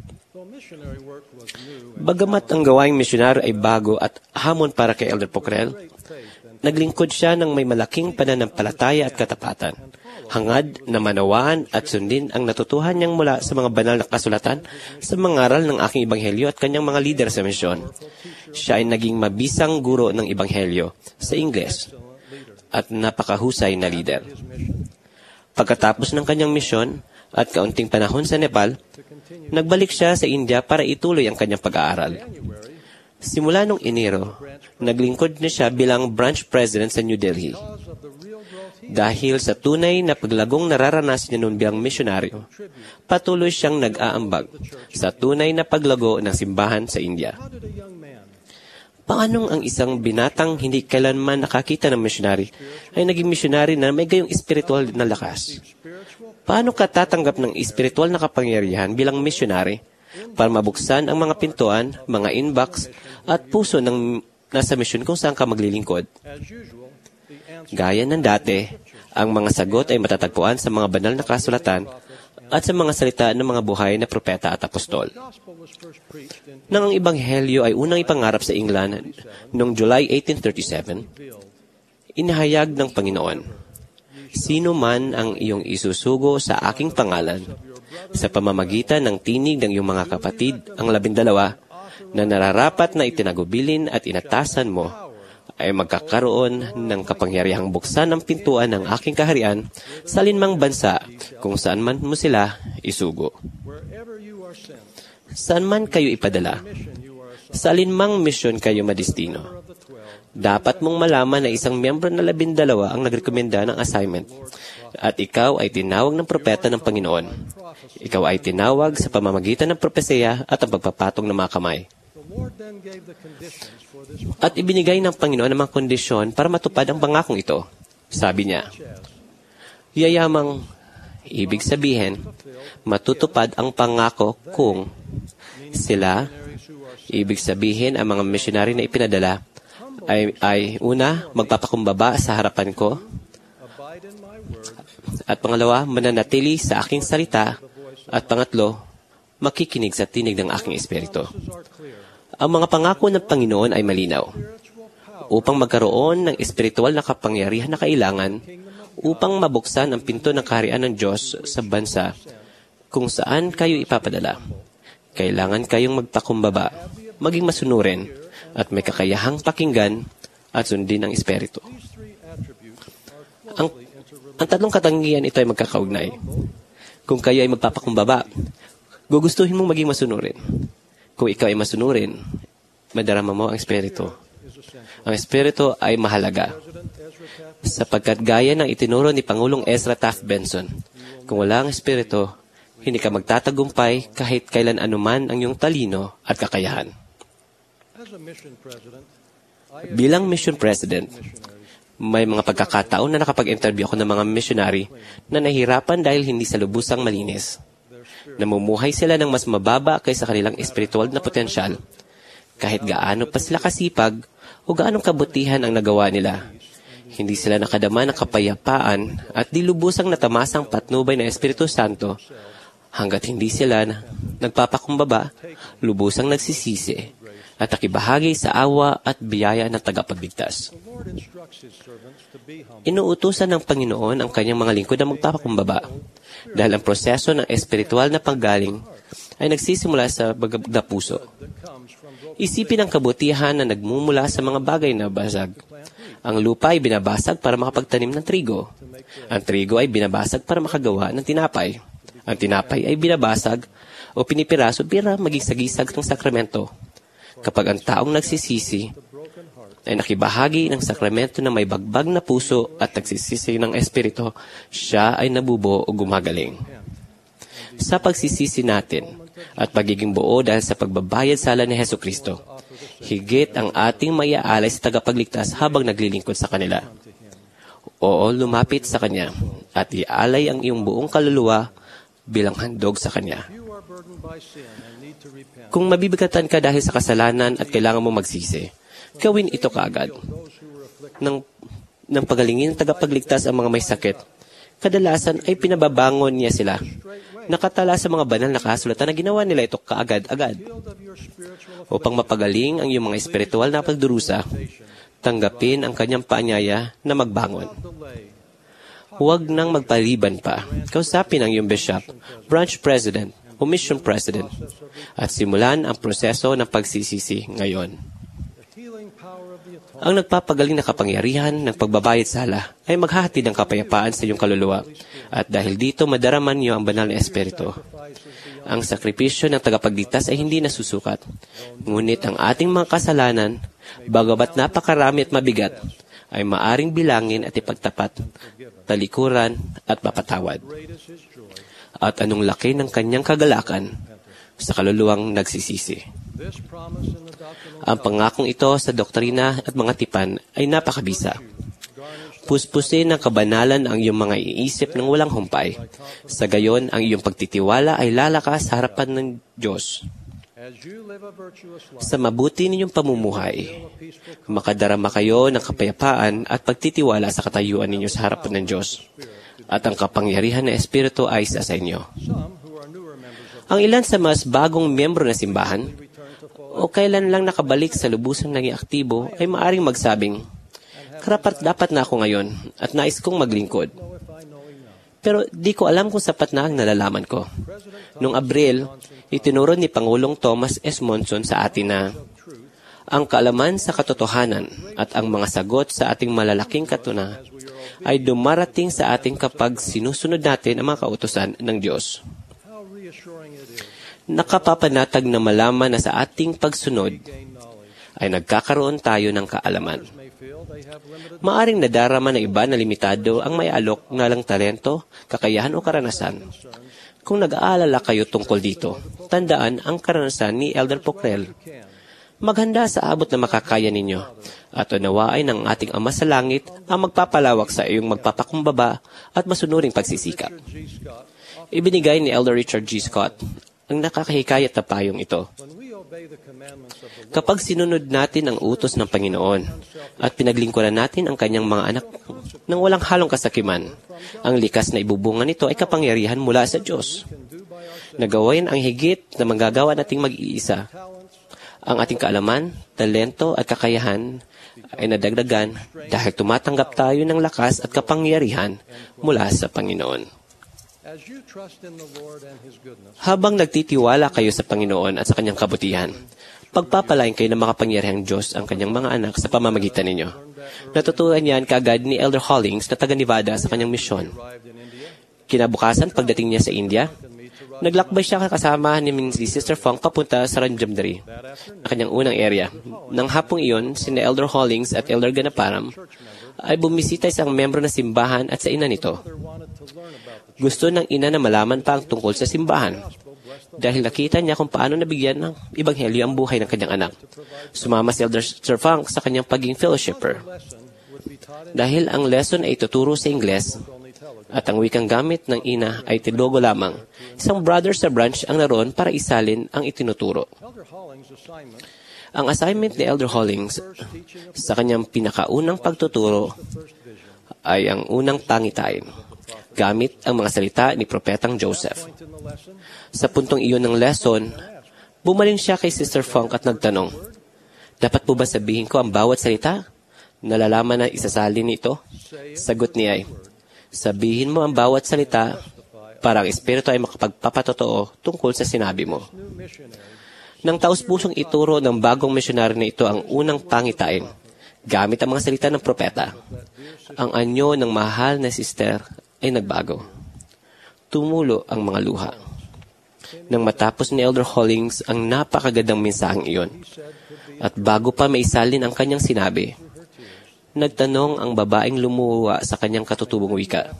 Bagamat ang gawaing misyonaryo ay bago at hamon para kay Elder Pocrel, naglingkod siya ng may malaking pananampalataya at katapatan. Hangad na manawaan at sundin ang natutuhan niyang mula sa mga banal na kasulatan sa mga aral ng aking ebanghelyo at kanyang mga lider sa misyon. Siya ay naging mabisang guro ng ebanghelyo sa Ingles at napakahusay na lider. Pagkatapos ng kanyang misyon at kaunting panahon sa Nepal, nagbalik siya sa India para ituloy ang kanyang pag-aaral. Simula noong Enero, naglingkod na siya bilang branch president sa New Delhi. Dahil sa tunay na paglagong nararanasan niya noon bilang misyonaryo, patuloy siyang nag-aambag sa tunay na paglago ng simbahan sa India. Paanong ang isang binatang hindi kailanman nakakita ng misyonary ay naging misyonary na may gayong espiritual na lakas? Paano ka tatanggap ng espiritual na kapangyarihan bilang misyonary para mabuksan ang mga pintuan, mga inbox at puso ng nasa misyon kung saan ka maglilingkod? Gaya ng dati, ang mga sagot ay matatagpuan sa mga banal na kasulatan at sa mga salita ng mga buhay na propeta at apostol. Nang ang Ebanghelyo ay unang ipangarap sa England noong July 1837, inahayag ng Panginoon, "Sino man ang iyong isusugo sa aking pangalan, sa pamamagitan ng tinig ng iyong mga kapatid, ang 12, na nararapat na itinagubilin at inatasan mo, ay magkakaroon ng kapangyarihang buksan ang pintuan ng aking kaharian sa alinmang bansa kung saan man mo sila isugo." Saan man kayo ipadala, sa alinmang misyon kayo madistino. Dapat mong malaman na isang miyembro na 12 ang nagrekomenda ng assignment at ikaw ay tinawag ng propeta ng Panginoon. Ikaw ay tinawag sa pamamagitan ng propesya at ang pagpapatong ng mga kamay. At ibinigay ng Panginoon ang mga kondisyon para matupad ang pangakong ito. Sabi niya, yayamang ibig sabihin, matutupad ang pangako kung sila, ibig sabihin ang mga misyonary na ipinadala, ay una, magpapakumbaba sa harapan ko, at pangalawa, mananatili sa aking salita, at pangatlo, makikinig sa tinig ng aking espiritu. Ang mga pangako ng Panginoon ay malinaw. Upang magkaroon ng espiritual na kapangyarihan na kailangan, upang mabuksan ang pinto ng kaharian ng Diyos sa bansa kung saan kayo ipapadala, kailangan kayong magpakumbaba, maging masunurin, at may kakayahang pakinggan at sundin ang espiritu. Ang tatlong katangian ito ay magkakaugnay. Kung kayo ay magpapakumbaba, gugustuhin mong maging masunurin. Kung ikaw ay masunurin, madarama mo ang espiritu. Ang espiritu ay mahalaga. Sapagkat gaya ng itinuro ni Pangulong Ezra Taft Benson, kung wala ang espiritu, hindi ka magtatagumpay kahit kailan anuman ang iyong talino at kakayahan. Bilang mission president, may mga pagkakataon na nakapag-interview ako ng mga missionary na nahihirapan dahil hindi sa lubusang malinis. Namumuhay sila ng mas mababa kaysa kanilang espiritual na potensyal. Kahit gaano pa sila kasipag o gaanong kabutihan ang nagawa nila, hindi sila nakadama ng kapayapaan at di lubusang natamasang patnubay ng Espiritu Santo hanggat hindi sila nagpapakumbaba, lubusang nagsisisi, at nakibahagi sa awa at biyaya ng tagapagligtas. Inuutusan ng Panginoon ang kanyang mga lingkod na magpapakumbaba dahil ang proseso ng espiritual na paggaling ay nagsisimula sa bagag na puso. Isipin ang kabutihan na nagmumula sa mga bagay na basag. Ang lupa ay binabasag para makapagtanim ng trigo. Ang trigo ay binabasag para makagawa ng tinapay. Ang tinapay ay binabasag o pinipiraso para maging sagisag ng sakramento. Kapag ang taong nagsisisi ay nakibahagi ng sakramento na may bagbag na puso at nagsisisi ng espiritu, siya ay nabubuo o gumagaling. Sa pagsisisi natin at pagiging buo dahil sa pagbabayad sala ni Hesukristo, higit ang ating maiaalay sa tagapagligtas habang naglilingkod sa kanila. Oo, lumapit sa Kanya at ialay ang iyong buong kaluluwa bilang handog sa Kanya. Kung mabibigatan ka dahil sa kasalanan at kailangan mo magsisi, gawin ito kaagad. Nang pagalingin ng tagapagligtas ang mga may sakit, kadalasan ay pinababangon niya sila. Nakatala sa mga banal na kasulatan na ginawa nila ito kaagad-agad. Upang mapagaling ang iyong mga espiritual na pagdurusa, tanggapin ang kanyang paanyaya na magbangon. Huwag nang magpaliban pa. Kausapin ang iyong bishop, branch president, o mission president at simulan ang proseso ng pagsisisi ngayon. Ang nagpapagaling na kapangyarihan ng pagbabayad sala ay maghahatid ng kapayapaan sa iyong kaluluwa at dahil dito madaraman niyo ang banal na espiritu. Ang sakripisyo ng tagapagligtas ay hindi nasusukat, ngunit ang ating mga kasalanan, bagamat napakarami at mabigat, ay maaring bilangin at ipagtapat, talikuran at mapatawad. At anong laki ng kanyang kagalakan sa kaluluwang nagsisisi. Ang pangakong ito sa doktrina at mga tipan ay napakabisa. Puspusin ng kabanalan ang iyong mga iisip ng walang humpay. Sa gayon, ang iyong pagtitiwala ay lalakas sa harapan ng Diyos. Sa mabuti ninyong pamumuhay, makadarama kayo ng kapayapaan at pagtitiwala sa katayuan ninyo sa harapan ng Diyos. at ang kapangyarihan ng Espiritu ay sa inyo. Ang ilan sa mas bagong miyembro ng simbahan o kailan lang nakabalik sa lubusang naging aktibo ay maaring magsabing, karapat-dapat na ako ngayon at nais kong maglingkod. Pero di ko alam kung sapat na ang nalalaman ko. Noong Abril, itinuro ni Pangulong Thomas S. Monson sa atin na ang kaalaman sa katotohanan at ang mga sagot sa ating malalaking katuna ay dumarating sa ating kapag sinusunod natin ang mga kautusan ng Diyos. Nakapapanatag na malaman na sa ating pagsunod ay nagkakaroon tayo ng kaalaman. Maaring nadarama ng iba na limitado ang may alok na lang talento, kakayahan o karanasan. Kung nag-aalala kayo tungkol dito, tandaan ang karanasan ni Elder Pocrell. Maghanda sa abot na makakaya ninyo at unawain ng ating Ama sa Langit ang magpapalawak sa iyong magpapakumbaba at masunuring pagsisikap. Ibinigay ni Elder Richard G. Scott ang nakakahikayat na payong ito. Kapag sinunod natin ang utos ng Panginoon at pinaglingkuran natin ang kanyang mga anak ng walang halong kasakiman, ang likas na ibubunga nito ay kapangyarihan mula sa Diyos. Nagawain ang higit na magagawa nating mag-iisa. Ang ating kaalaman, talento at kakayahan ay nadagdagan dahil tumatanggap tayo ng lakas at kapangyarihan mula sa Panginoon. Habang nagtitiwala kayo sa Panginoon at sa kanyang kabutihan, pagpapalain kayo ng makapangyarihang Diyos ang kanyang mga anak sa pamamagitan ninyo. Natutunan yan kaagad ni Elder Hollings na taga Nevada sa kanyang misyon. Kinabukasan, pagdating niya sa India, naglakbay siya kasama ni Sister Funk papunta sa Ranjamdari, ang kanyang unang area. Nang hapong iyon, sina Elder Hollings at Elder Ganaparam ay bumisita sa isang membro ng simbahan at sa ina nito. Gusto ng ina na malaman pa ang tungkol sa simbahan dahil nakita niya kung paano nabigyan ng ebanghelyo ang buhay ng kanyang anak. Sumama si Elder Sir Funk sa kanyang pagiging fellowshipper. Dahil ang lesson ay ituturo sa Ingles, at ang wikang gamit ng ina ay Telogo lamang, isang brother sa branch ang naroon para isalin ang itinuturo. Ang assignment ni Elder Hollings sa kanyang pinakaunang pagtuturo ay ang unang pangitain, gamit ang mga salita ni Propetang Joseph. Sa puntong iyon ng lesson, bumaling siya kay Sister Funk at nagtanong, dapat po ba sabihin ko ang bawat salita? Nalalaman na isasalin nito? Sagot niya ay, sabihin mo ang bawat salita para ang Espiritu ay makapagpapatotoo tungkol sa sinabi mo. Nang taus-pusong ituro ng bagong misyonaryo na ito ang unang pangitain, gamit ang mga salita ng propeta, ang anyo ng mahal na sister ay nagbago. Tumulo ang mga luha. Nang matapos ni Elder Hollings ang napakagandang mensaheng iyon, at bago pa maisalin ang kanyang sinabi, nagtanong ang babaeng lumuwa sa kanyang katutubong wika,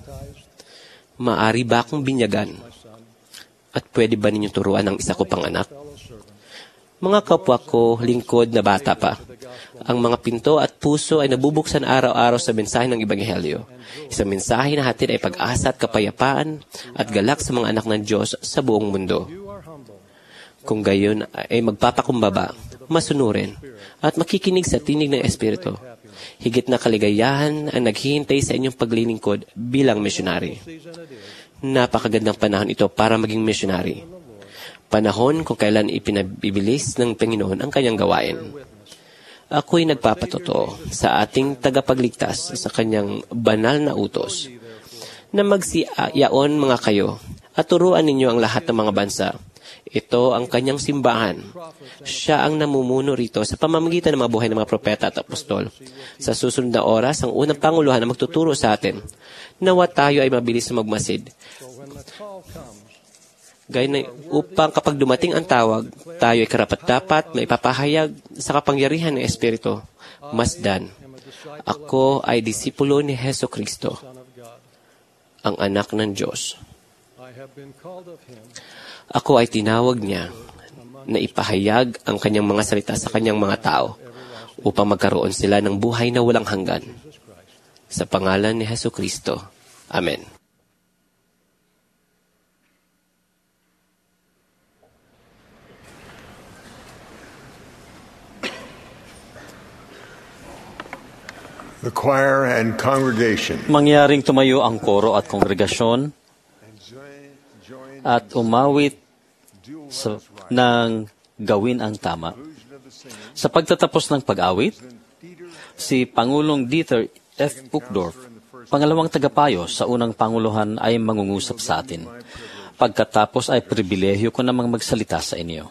maari ba akong binyagan? At pwede ba ninyong turuan ang isa ko pang anak? Mga kapwa ko, lingkod na bata pa, ang mga pinto at puso ay nabubuksan araw-araw sa mensahe ng Ebanghelyo. Isang mensahe na hatid ay pag-asa at kapayapaan at galak sa mga anak ng Diyos sa buong mundo. Kung gayon ay magpapakumbaba, masunurin, at makikinig sa tinig ng Espiritu, higit na kaligayahan ang naghihintay sa inyong paglilingkod bilang misyonary. Napakagandang panahon ito para maging misyonary. Panahon kung kailan ipinabibilis ng Panginoon ang kanyang gawain. Ako'y nagpapatotoo sa ating tagapagligtas sa kanyang banal na utos na magsiyaon mga kayo at turuan ninyo ang lahat ng mga bansa. Ito ang kanyang simbahan. Siya ang namumuno rito sa pamamagitan ng mga buhay ng mga propeta at apostol. Sa susunod na oras, ang unang panguluhan na magtuturo sa atin, nawa tayo ay mabilis na magmasid. Gaya na upang kapag dumating ang tawag, tayo ay karapat-dapat na ipapahayag sa kapangyarihan ng Espiritu. Masdan, ako ay disipulo ni Heso Kristo, ang anak ng Diyos. Ako ay tinawag niya na ipahayag ang kanyang mga salita sa kanyang mga tao upang magkaroon sila ng buhay na walang hanggan. Sa pangalan ni Heso Kristo. Amen. The choir and congregation Mangyaring tumayo ang koro at kongregasyon at umawit ng gawin ang tama. Sa pagtatapos ng pag-awit, si Pangulong Dieter F. Uchtdorf, pangalawang tagapayo sa unang Panguluhan, ay mangungusap sa atin. Pagkatapos ay pribilehyo ko namang magsalita sa inyo.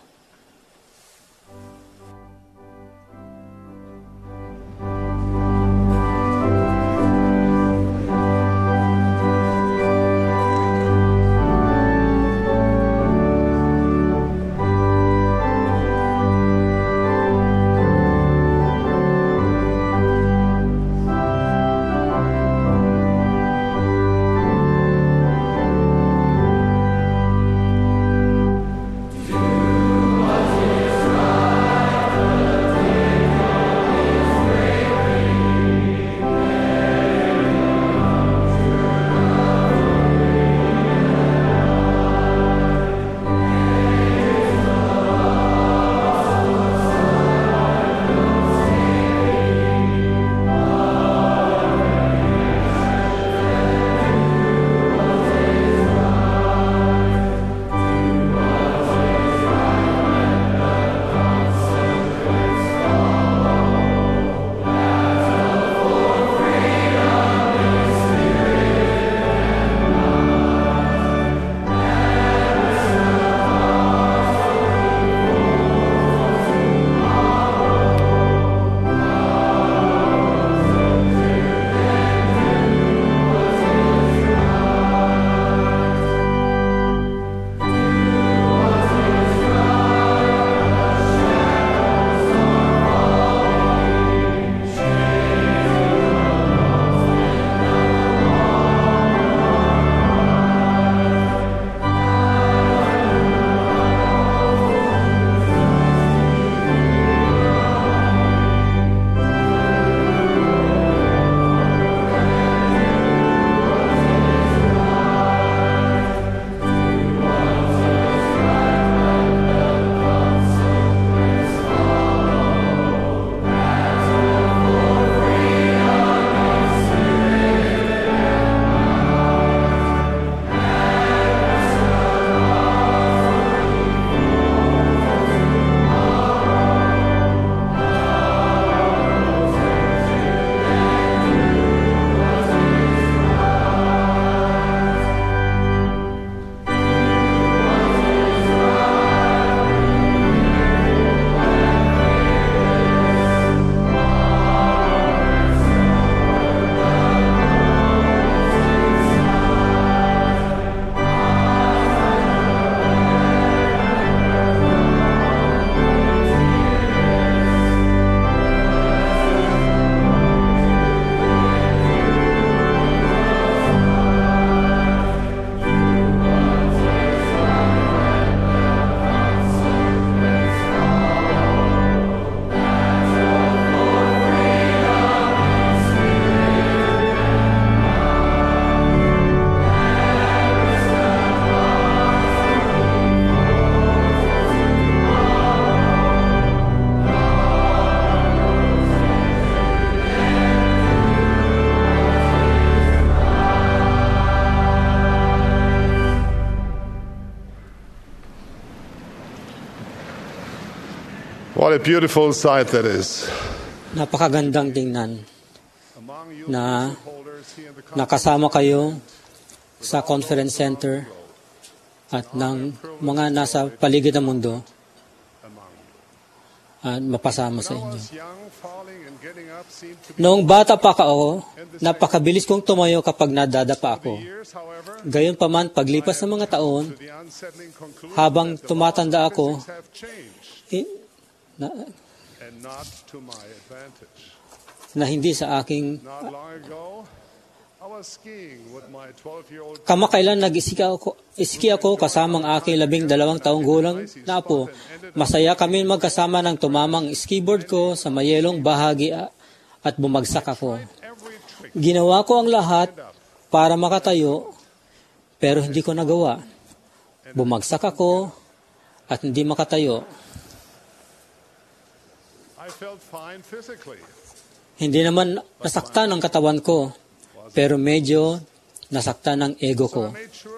What a beautiful sight that is. Napakagandang tingnan na nakasama kayo sa conference center at ng mga nasa paligid ng mundo at mapasama sa inyo. Noong bata pa ako, napakabilis kong tumayo kapag nadadapa ako. Gayunpaman, paglipas ng mga taon, habang tumatanda ako, na hindi sa aking kamakailan nag-iski ako kasamang aking 12 taong gulang na apo. Masaya kami magkasama ng tumamang skiboard ko sa mayelong bahagi at bumagsak ako. Ginawa ko ang lahat para makatayo pero hindi ko nagawa. Bumagsak ako at hindi makatayo. Hindi naman nasaktan ang katawan ko, pero medyo nasaktan ang ego ko.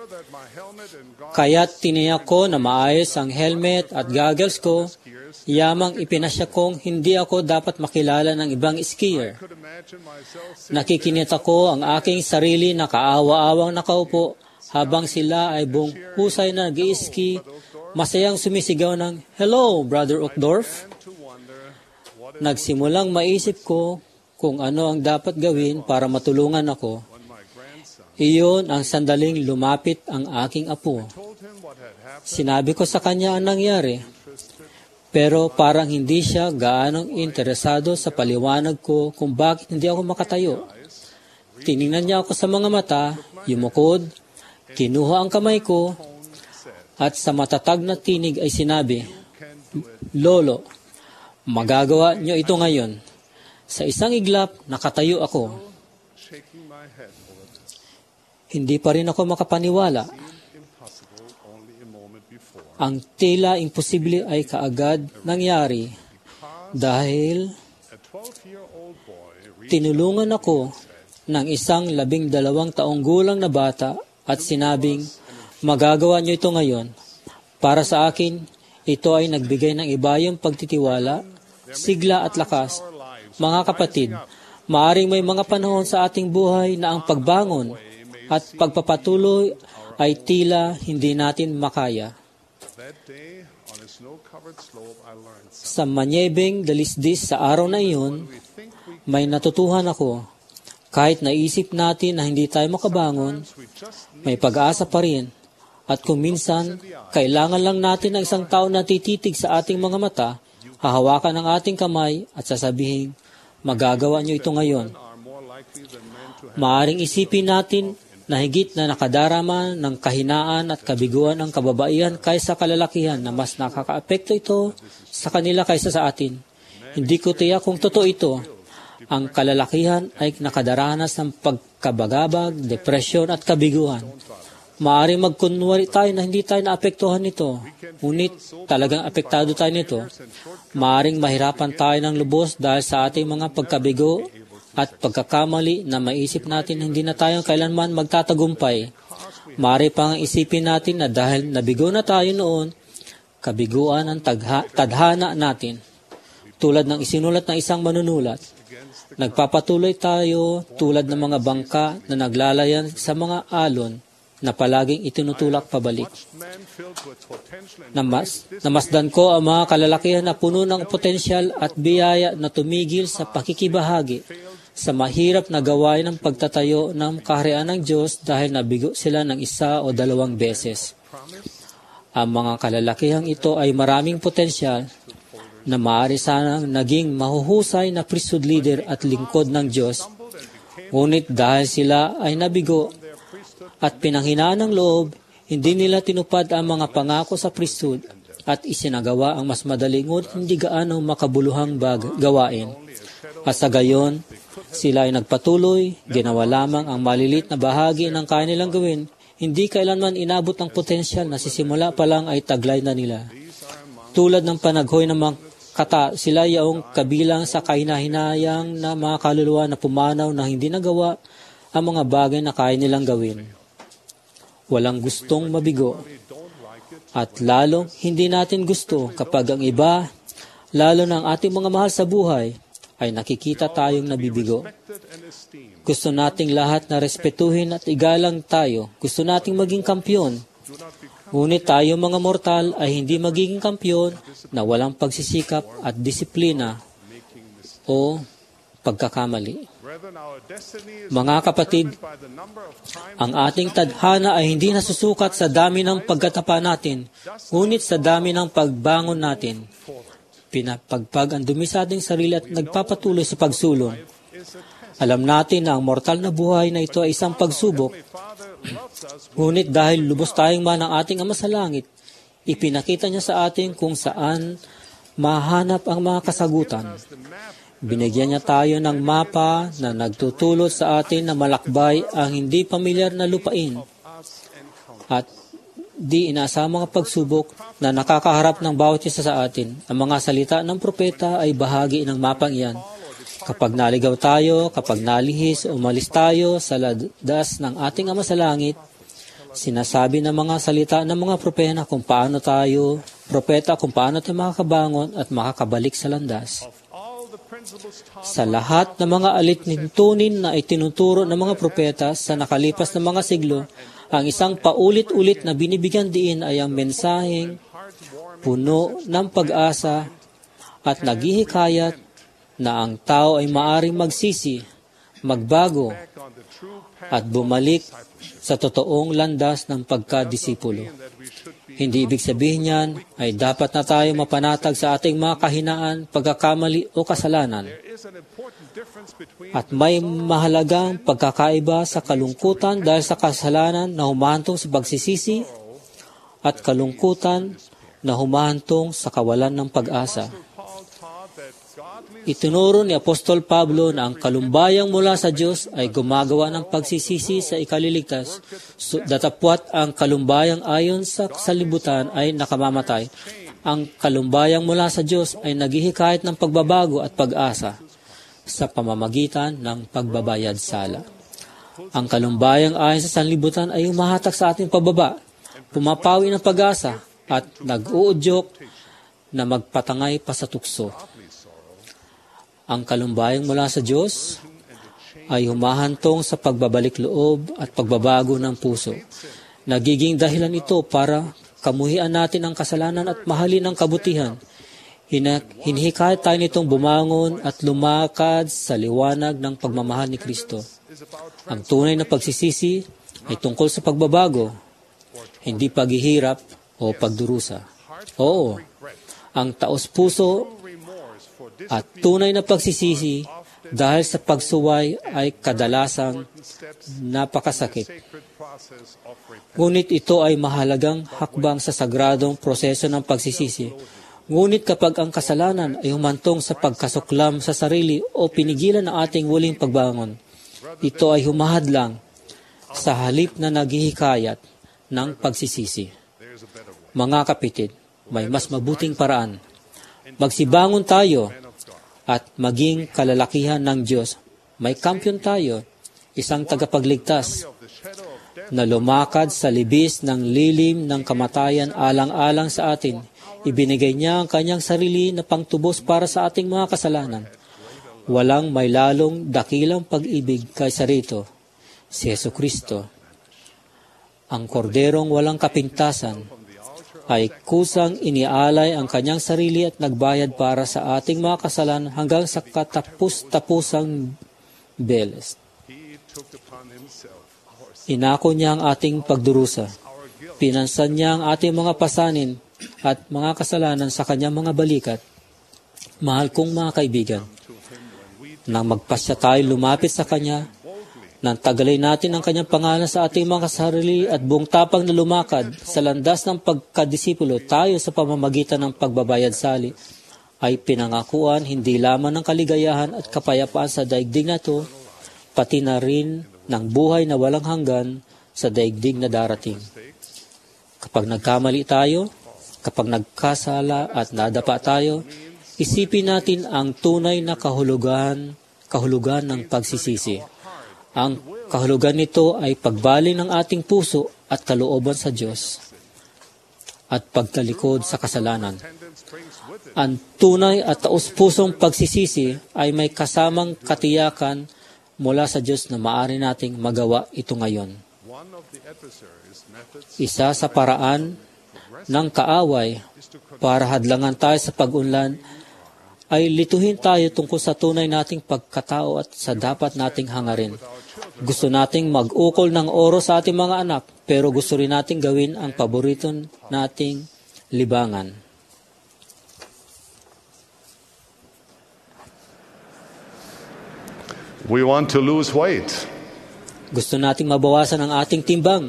Kaya tiniyak ko na maayos ang helmet at goggles ko, yamang ipinasya kong hindi ako dapat makilala ng ibang skier. Nakikinita ko ang aking sarili na kaawa-awang nakaupo habang sila ay buong husay na nag-i-ski, masayang sumisigaw ng, "Hello, Brother Uchtdorf." Nagsimulang maisip ko kung ano ang dapat gawin para matulungan ako. Iyon ang sandaling lumapit ang aking apo. Sinabi ko sa kanya ang nangyari, pero parang hindi siya gaanong interesado sa paliwanag ko kung bakit hindi ako makatayo. Tiningnan niya ako sa mga mata, yumukod, kinuha ang kamay ko, at sa matatag na tinig ay sinabi, "Lolo, magagawa niyo ito ngayon." Sa isang iglap, nakatayo ako. Hindi pa rin ako makapaniwala. Ang tila imposible ay kaagad nangyari dahil tinulungan ako ng isang 12 taong gulang na bata at sinabing, "Magagawa niyo ito ngayon." Para sa akin, ito ay nagbigay ng ibayang pagtitiwala, sigla at lakas. Mga kapatid, maaring may mga panahon sa ating buhay na ang pagbangon at pagpapatuloy ay tila hindi natin makaya. Sa manyebeng dalisdis sa araw na iyon, may natutuhan ako. Kahit naisip natin na hindi tayo makabangon, may pag-asa pa rin. At kung minsan, kailangan lang natin ng isang tao na tititig sa ating mga mata, hahawakan ang ating kamay at sasabihin, "Magagawa niyo ito ngayon." Maaring isipin natin na higit na nakadarama ng kahinaan at kabiguan ang kababaihan kaysa kalalakihan na mas nakakaapekto ito sa kanila kaysa sa atin. Hindi ko tiyak kung totoo ito. Ang kalalakihan ay nakadaranas ng pagkabagabag, depresyon at kabiguan. Maaring magkunwari tayo na hindi tayo naapektuhan nito, ngunit talagang apektado tayo nito. Maaring mahirapan tayo ng lubos dahil sa ating mga pagkabigo at pagkakamali na maisip natin hindi na tayo kailanman magtatagumpay. Maaari pang isipin natin na dahil nabigo na tayo noon, kabiguan ang tadhana natin. Tulad ng isinulat ng isang manunulat, nagpapatuloy tayo tulad ng mga bangka na naglalayan sa mga alon na palaging itinutulak pabalik. Namasdan ko ang mga kalalakihan na puno ng potensyal at biyaya na tumigil sa pakikibahagi sa mahirap na gawain ng pagtatayo ng kaharian ng Diyos dahil nabigo sila ng 1 o 2 beses. Ang mga kalalakihang ito ay maraming potensyal na maaari sanang naging mahuhusay na priesthood leader at lingkod ng Diyos. Ngunit dahil sila ay nabigo at pinanghinaan ng loob, hindi nila tinupad ang mga pangako sa priesthood at isinagawa ang mas madaling ngunit hindi gaano makabuluhang gawain. At sa gayon, sila ay nagpatuloy, ginawa lamang ang malilit na bahagi ng kanilang gawin, hindi kailanman inabot ang potensyal na sisimula pa lang ay taglay na nila. Tulad ng panaghoy ng mga kata, sila yaong kabilang sa kahinahinayang na mga kaluluwa na pumanaw na hindi nagawa ang mga bagay na kaya nilang gawin. Walang gustong mabigo. At lalong hindi natin gusto kapag ang iba, lalo na ang ating mga mahal sa buhay, ay nakikita tayong nabibigo. Gusto nating lahat na respetuhin at igalang tayo. Gusto nating maging kampyon. Ngunit tayo mga mortal ay hindi magiging kampyon na walang pagsisikap at disiplina o pagkakamali. Mga kapatid, ang ating tadhana ay hindi nasusukat sa dami ng pagkatapa natin, ngunit sa dami ng pagbangon natin. Pinapagpag ang dumi sa ating sarili at nagpapatuloy sa pagsulong. Alam natin na ang mortal na buhay na ito ay isang pagsubok. Ngunit dahil lubos tayong man ng ating Ama sa Langit, ipinakita niya sa atin kung saan mahanap ang mga kasagutan. Binigyan niya tayo ng mapa na nagtutulot sa atin na malakbay ang hindi pamilyar na lupain at di inaasamang mga pagsubok na nakakaharap ng bawat isa sa atin. Ang mga salita ng propeta ay bahagi ng mapang iyan. Kapag naligaw tayo, kapag nalihis, umalis tayo sa landas ng ating Ama sa Langit, sinasabi ng mga salita ng mga propeta kung paano tayo makakabangon at makakabalik sa landas. Sa lahat ng mga alituntunin na itinuturo ng mga propeta sa nakalipas na mga siglo, ang isang paulit-ulit na binibigyan diin ay ang mensaheng puno ng pag-asa at naghihikayat na ang tao ay maaring magsisi, magbago, at bumalik sa totoong landas ng pagkadisipulo. Hindi ibig sabihin niyan ay dapat na tayo mapanatag sa ating mga kahinaan, pagkakamali o kasalanan. At may mahalagang pagkakaiba sa kalungkutan dahil sa kasalanan na humahantong sa pagsisisi at kalungkutan na humahantong sa kawalan ng pag-asa. Itinuro ni Apostol Pablo na ang kalumbayang mula sa Diyos ay gumagawa ng pagsisisi sa ikaliligtas, datapwat ang kalumbayang ayon sa salibutan ay nakamamatay. Ang kalumbayang mula sa Diyos ay naghihikayat ng pagbabago at pag-asa sa pamamagitan ng pagbabayad sala. Ang kalumbayang ayon sa sanlibutan ay humahatak sa ating pababa, pumapawi ng pag-asa at nag-uudyok na magpatangay pa sa tukso. Ang kalumbayang mula sa Diyos ay humahantong sa pagbabalik loob at pagbabago ng puso. Nagiging dahilan ito para kamuhian natin ang kasalanan at mahalin ang kabutihan. Hinihikayat tayo nitong bumangon at lumakad sa liwanag ng pagmamahal ni Kristo. Ang tunay na pagsisisi ay tungkol sa pagbabago, hindi paghihirap o pagdurusa. Oo, ang taos-puso at tunay na pagsisisi dahil sa pagsuway ay kadalasang napakasakit. Ngunit ito ay mahalagang hakbang sa sagradong proseso ng pagsisisi. Ngunit kapag ang kasalanan ay humantong sa pagkasuklam sa sarili o pinigilan ng ating muling pagbangon, ito ay humahadlang sa halip na naghihikayat ng pagsisisi. Mga kapitid, may mas mabuting paraan. Magsibangon tayo at maging kalalakihan ng Diyos. May kampiyon tayo, isang tagapagligtas na lumakad sa libis ng lilim ng kamatayan alang-alang sa atin. Ibinigay niya ang kanyang sarili na pangtubos para sa ating mga kasalanan. Walang may lalong dakilang pag-ibig kaysa rito, si Jesucristo. Ang korderong walang kapintasan ay kusang inialay ang kanyang sarili at nagbayad para sa ating mga kasalanan hanggang sa katapus-tapusang beles. Inako niya ang ating pagdurusa. Pinansan niya ang ating mga pasanin at mga kasalanan sa kanyang mga balikat. Mahal kong mga kaibigan, nang magpasya tayo lumapit sa Kanya, nang tagalay natin ang Kanyang pangalan sa ating mga sarili at buong tapang na lumakad sa landas ng pagkadisipulo tayo sa pamamagitan ng pagbabayad sali, ay pinangakuan hindi lamang ng kaligayahan at kapayapaan sa daigdig na ito, pati na rin ng buhay na walang hanggan sa daigdig na darating. Kapag nagkamali tayo, kapag nagkasala at nadapa tayo, isipin natin ang tunay na kahulugan ng pagsisisi. Ang kahulugan nito ay pagbaling ng ating puso at kalooban sa Diyos at pagtalikod sa kasalanan. Ang tunay at taos-pusong pagsisisi ay may kasamang katiyakan mula sa Diyos na maaari nating magawa ito ngayon. Isa sa paraan ng kaaway para hadlangan tayo sa pag-unlad ay lituhin tayo tungkol sa tunay nating pagkatao at sa dapat nating hangarin. Gusto nating mag-ukol ng oras sa ating mga anak, pero gusto rin nating gawin ang paborito nating libangan. We want to lose weight. Gusto nating mabawasan ang ating timbang.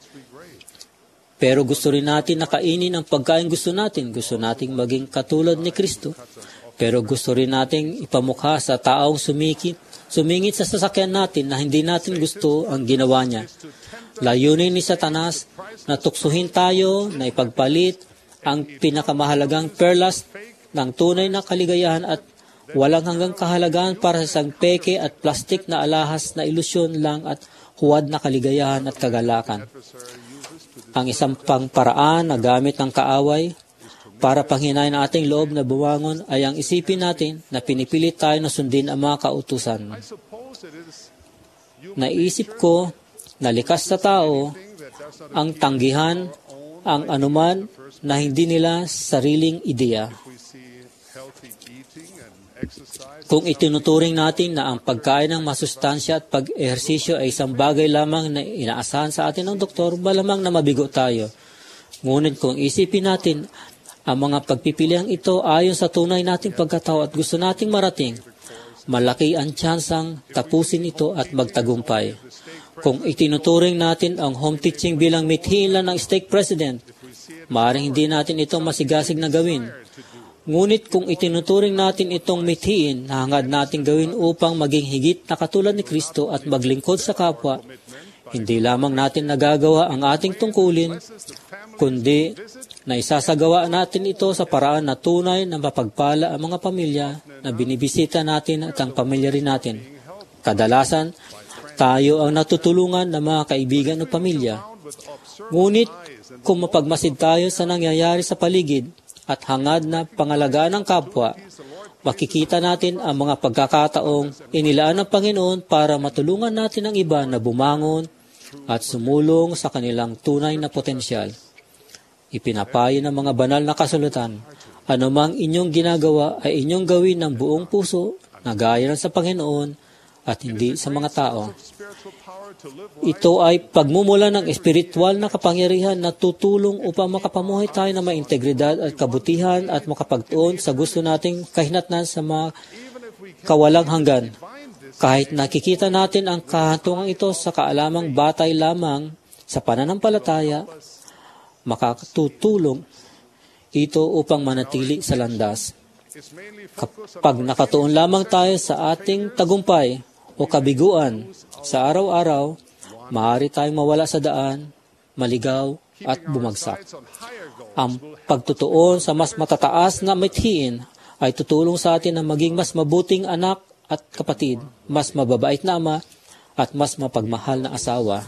Pero gusto rin natin na kainin ang pagkain gusto natin. Gusto nating maging katulad ni Kristo. Pero gusto rin nating ipamukha sa taong sumingit sa sasakyan natin na hindi natin gusto ang ginawa niya. Layunin ni Satanas na tuksuhin tayo, na ipagpalit ang pinakamahalagang perlas ng tunay na kaligayahan at Walang hanggang kahalagaan para sa isang peke at plastik na alahas na ilusyon lang at huwad na kaligayahan at kagalakan. Ang isang pangparaan na gamit ng kaaway para panghinayin ang ating loob na buwangon ay ang isipin natin na pinipilit tayo na sundin ang mga kautusan. Naisip ko na likas sa tao ang tanggihan ang anuman na hindi nila sariling ideya. Kung itinuturing natin na ang pagkain ng masustansya at pag-ehersisyo ay isang bagay lamang na inaasahan sa atin ng doktor, malamang na mabigo tayo. Ngunit kung isipin natin ang mga pagpipiliang ito ayon sa tunay nating pagkatao at gusto nating marating, malaki ang tsansang tapusin ito at magtagumpay. Kung itinuturing natin ang home teaching bilang mithiin lang ng stake president, maaaring hindi natin ito masigasig na gawin. Ngunit kung itinuturing natin itong mithiin na hangad natin gawin upang maging higit na katulad ni Kristo at maglingkod sa kapwa, hindi lamang natin nagagawa ang ating tungkulin, kundi na isasagawa natin ito sa paraan na tunay na mapagpala ang mga pamilya na binibisita natin at ang pamilya rin natin. Kadalasan, tayo ang natutulungan ng mga kaibigan o pamilya. Ngunit kung mapagmasid tayo sa nangyayari sa paligid at hangad na pangalagaan ng kapwa, makikita natin ang mga pagkakataong inilaan ng Panginoon para matulungan natin ang iba na bumangon at sumulong sa kanilang tunay na potensyal. Ipinapayo ng mga banal na kasulatan, anumang inyong ginagawa ay inyong gawin ng buong puso na gaya sa Panginoon at hindi sa mga tao. Ito ay pagmumula ng espiritual na kapangyarihan na tutulong upang makapamuhay tayo na may integridad at kabutihan at makapagtuon sa gusto nating kahinatnan sa mga kawalang hanggan. Kahit nakikita natin ang kahantungan ito sa kaalamang batay lamang sa pananampalataya, makatutulong ito upang manatili sa landas. Kapag nakatuon lamang tayo sa ating tagumpay o kabiguan sa araw-araw, maaari tayong mawala sa daan, maligaw at bumagsak. Ang pagtutuon sa mas matataas na mithiin ay tutulong sa atin na maging mas mabuting anak at kapatid, mas mababait na ama at mas mapagmahal na asawa.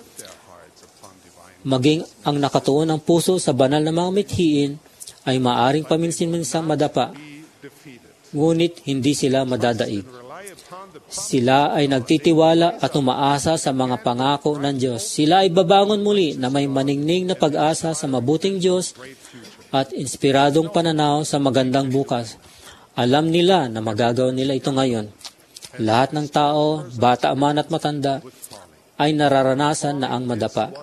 Maging ang nakatuon ng puso sa banal na mga mithiin ay maaring paminsan-minsang madapa, ngunit hindi sila madadaig. Sila ay nagtitiwala at umaasa sa mga pangako ng Diyos. Sila ay babangon muli na may maningning na pag-asa sa mabuting Diyos at inspiradong pananaw sa magandang bukas. Alam nila na magagawa nila ito ngayon. Lahat ng tao, bata man at matanda, ay nararanasan na ang madapa.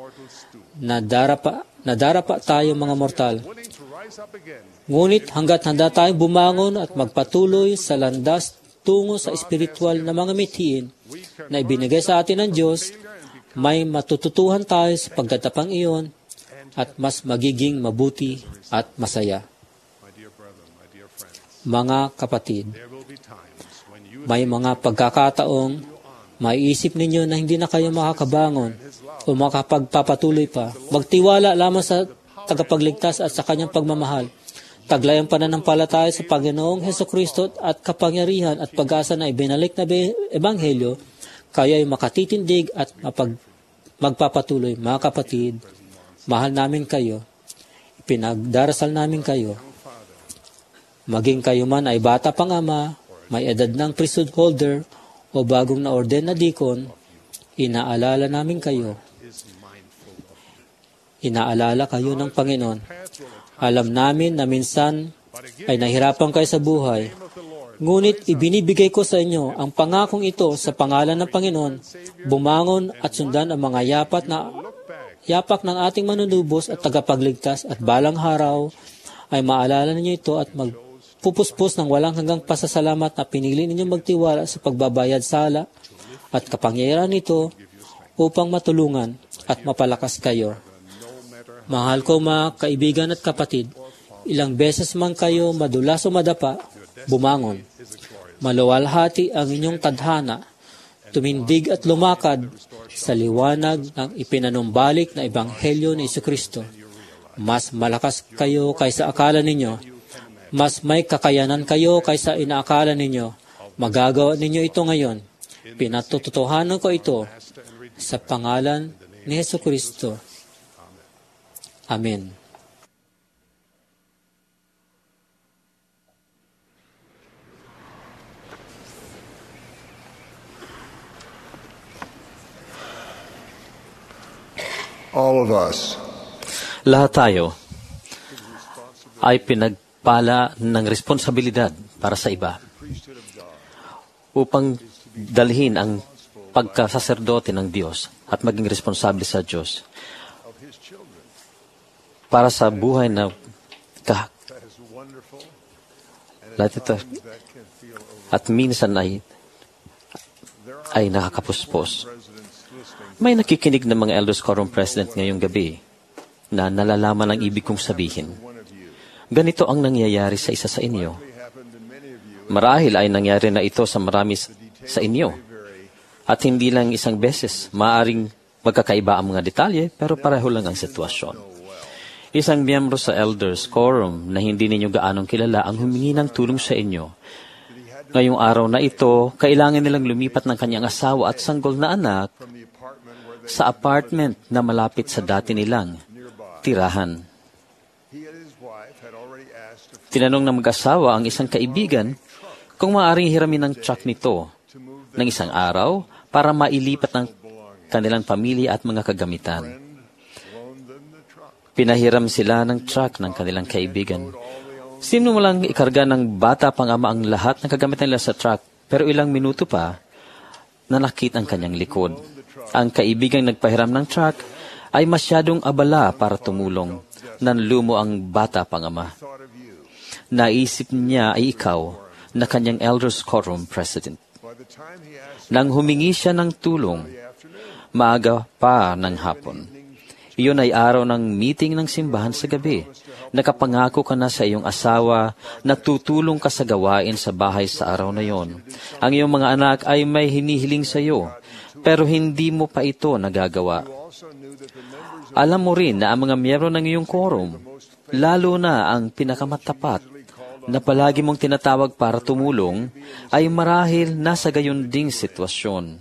Nadarapa tayo mga mortal. Ngunit hanggat handa tayong bumangon at magpatuloy sa landas tungo sa espiritual na mga mithiin na ibinigay sa atin ng Diyos, may matututuhan tayo sa pagtatapang iyon at mas magiging mabuti at masaya. Mga kapatid, may mga pagkakataong maiisip ninyo na hindi na kayo makakabangon o makapagpapatuloy pa. Magtiwala lamang sa tagapagligtas at sa kanyang pagmamahal. Taglay ang pananampalataya sa Panginoong Hesukristo at kapangyarihan at pag-asa na ibinalik na ebanghelyo, kayo ay makatitindig at magpapatuloy. Mga kapatid, mahal namin kayo. Pinagdarasal namin kayo. Maging kayo man ay bata pang ama, may edad ng priesthood holder, o bagong na-orden na deacon, inaalala namin kayo. Inaalala kayo ng Panginoon. Alam namin na minsan ay nahirapan kayo sa buhay. Ngunit ibinibigay ko sa inyo ang pangakong ito sa pangalan ng Panginoon, bumangon at sundan ang mga yapak ng ating manunubos at tagapagligtas at balang araw ay maalala ninyo ito at magpupuspos ng walang hanggang pasasalamat na pinili ninyo magtiwala sa pagbabayad sala at kapangyarihan nito upang matulungan at mapalakas kayo. Mahal ko mga kaibigan at kapatid, ilang beses man kayo madulas o madapa, bumangon. Maluwalhati ang inyong tadhana, tumindig at lumakad sa liwanag ng ipinanumbalik na ebanghelyo ni Jesucristo. Mas malakas kayo kaysa akala ninyo. Mas may kakayanan kayo kaysa inaakala ninyo. Magagawa ninyo ito ngayon. Pinatutuhanan ko ito sa pangalan ni Jesucristo. Amen. All of us Lahat tayo ay pinagpala ng responsibilidad para sa iba upang dalhin ang pagkasaserdote ng Diyos at maging responsable sa Diyos para sa buhay na lahat ito at minsan ay nakakapuspos. May nakikinig ng mga Elders Quorum President ngayong gabi na nalalaman ang ibig kong sabihin. Ganito ang nangyayari sa isa sa inyo. Marahil ay nangyari na ito sa marami sa inyo. At hindi lang isang beses, maaring magkakaiba ang mga detalye, pero pareho lang ang sitwasyon. Isang miyembro sa Elders Quorum na hindi ninyo gaanong kilala ang humingi ng tulong sa inyo. Ngayong araw na ito, kailangan nilang lumipat ng kanyang asawa at sanggol na anak sa apartment na malapit sa dati nilang tirahan. Tinanong ng mag-asawa ang isang kaibigan kung maaaring hiramin ng truck nito ng isang araw para mailipat ng kanilang pamilya at mga kagamitan. Pinahiram sila ng truck ng kanilang kaibigan. Sino mo lang ikarga ng bata pang ama ang lahat ng kagamitan nila sa truck, pero ilang minuto pa, nanakit ang kanyang likod. Ang kaibigang nagpahiram ng truck ay masyadong abala para tumulong. Nanlumo ang bata pang ama. Naisip niya ay ikaw na kanyang Elders Quorum President. Nang humingi siya ng tulong, maaga pa ng hapon. Iyon ay araw ng meeting ng simbahan sa gabi. Nakapangako ka na sa iyong asawa na tutulong ka sa gawain sa bahay sa araw na yon. Ang iyong mga anak ay may hinihiling sa iyo, pero hindi mo pa ito nagagawa. Alam mo rin na ang mga miyembro ng iyong quorum, lalo na ang pinakamatapat, na palagi mong tinatawag para tumulong, ay marahil nasa gayon ding sitwasyon.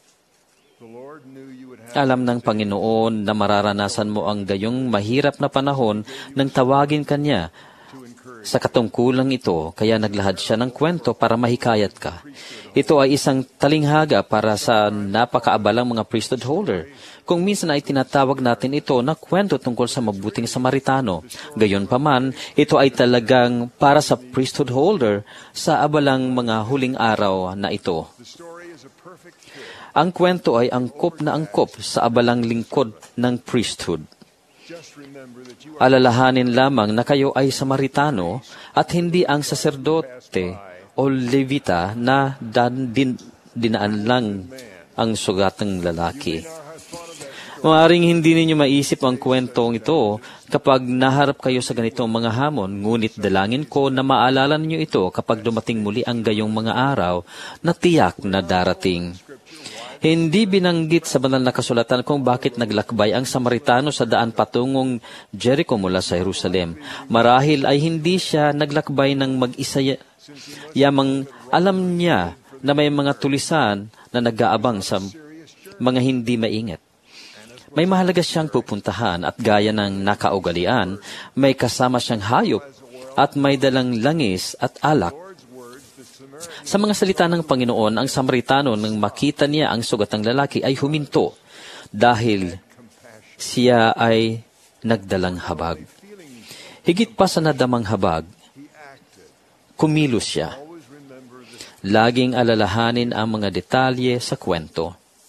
Alam ng Panginoon na mararanasan mo ang gayong mahirap na panahon nang tawagin ka niya. Sa katungkulang ito, kaya naglahad siya ng kwento para mahikayat ka. Ito ay isang talinghaga para sa napakaabalang mga priesthood holder. Kung minsan ay tinatawag natin ito na kwento tungkol sa mabuting Samaritano. Gayunpaman, ito ay talagang para sa priesthood holder sa abalang mga huling araw na ito. Ang kwento ay angkop na angkop sa abalang lingkod ng priesthood. Alalahanin lamang na kayo ay Samaritano at hindi ang saserdote o levita na dinaan lang ang sugatang lalaki. Maaaring hindi ninyo maisip ang kwentong ito kapag naharap kayo sa ganitong mga hamon, ngunit dalangin ko na maalala ninyo ito kapag dumating muli ang gayong mga araw na tiyak na darating. Hindi binanggit sa banal na kasulatan kung bakit naglakbay ang Samaritano sa daan patungong Jericho mula sa Jerusalem. Marahil ay hindi siya naglakbay ng mag-isa, yamang alam niya na may mga tulisan na nag-aabang sa mga hindi maingat. May mahalaga siyang pupuntahan at gaya ng nakaugalian, may kasama siyang hayop at may dalang langis at alak. Sa mga salita ng Panginoon, ang Samaritano nang makita niya ang sugatang lalaki ay huminto dahil siya ay nagdalang habag. Higit pa sa nadamang habag, kumilos siya. Laging alalahanin ang mga detalye sa kwento.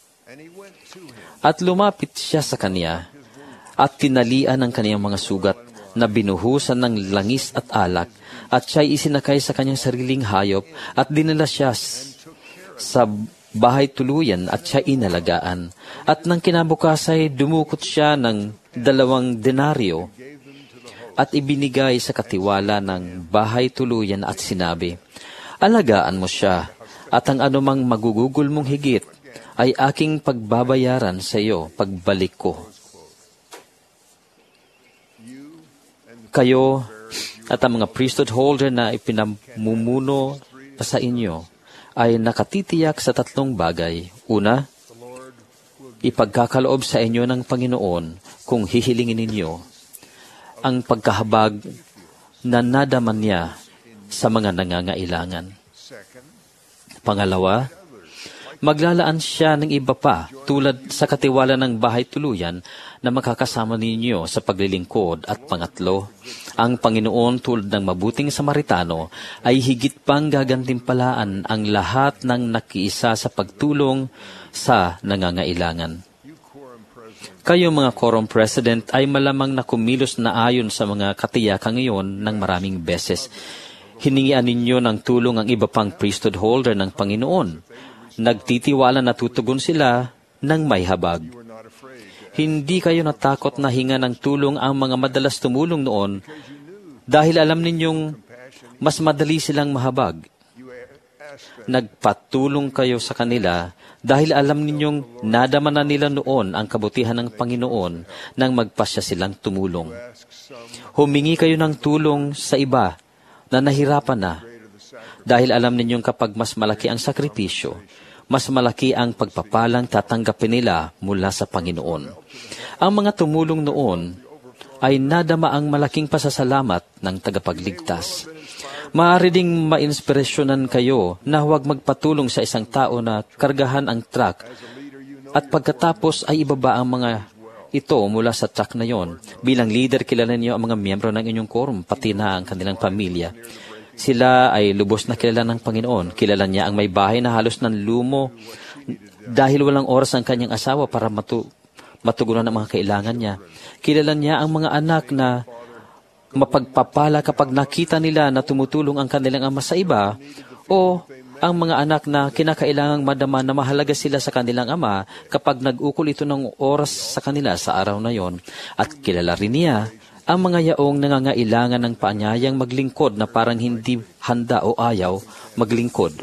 At lumapit siya sa kanya at tinalian ang kaniyang mga sugat na binuhusan ng langis at alak, at siya'y isinakay sa kanyang sariling hayop at dinala siya sa bahay tuluyan at siya inalagaan. At nang kinabukas ay dumukot siya ng 2 denaryo at ibinigay sa katiwala ng bahay tuluyan at sinabi, "Alagaan mo siya, at ang anumang magugugol mong higit ay aking pagbabayaran sa iyo pagbalik ko." Kayo At ang mga priesthood holder na ipinamumuno pa sa inyo ay nakatitiyak sa tatlong bagay. Una, ipagkakaloob sa inyo ng Panginoon kung hihilingin ninyo ang pagkahabag na nadaman niya sa mga nangangailangan. Pangalawa, maglalaan siya ng iba pa tulad sa katiwala ng bahay tuluyan na makakasama ninyo sa paglilingkod. At pangatlo, ang Panginoon tulad ng mabuting Samaritano ay higit pang gagantimpalaan ang lahat ng nakiisa sa pagtulong sa nangangailangan. Kayo mga Quorum President ay malamang na kumilos na ayon sa mga katiyakan ngayon ng maraming beses. Hiningian ninyo ng tulong ang iba pang priesthood holder ng Panginoon. Nagtitiwala na tutugon sila ng may habag. Hindi kayo natakot na hinga ng tulong ang mga madalas tumulong noon dahil alam ninyong mas madali silang mahabag. Nagpatulong kayo sa kanila dahil alam ninyong nadama na nila noon ang kabutihan ng Panginoon nang magpasya silang tumulong. Humingi kayo ng tulong sa iba na nahirapan na dahil alam ninyong kapag mas malaki ang sakripisyo, mas malaki ang pagpapalang tatanggapin nila mula sa Panginoon. Ang mga tumulong noon ay nadama ang malaking pasasalamat ng tagapagligtas. Maaari ding mainspirasyonan kayo na huwag magpatulong sa isang tao na kargahan ang truck at pagkatapos ay ibaba ang mga ito mula sa truck na yon. Bilang leader, kilala niyo ang mga miyembro ng inyong quorum, pati na ang kanilang pamilya. Sila ay lubos na kilala ng Panginoon. Kilala niya ang may bahay na halos ng lumo dahil walang oras ang kanyang asawa para matugunan ang mga kailangan niya. Kilala niya ang mga anak na mapagpapala kapag nakita nila na tumutulong ang kanilang ama sa iba, o ang mga anak na kinakailangang madama na mahalaga sila sa kanilang ama kapag nag-ukol ito ng oras sa kanila sa araw na yon. At kilala rin niya ang mga yaong nangangailangan ng paanyayang maglingkod na parang hindi handa o ayaw maglingkod.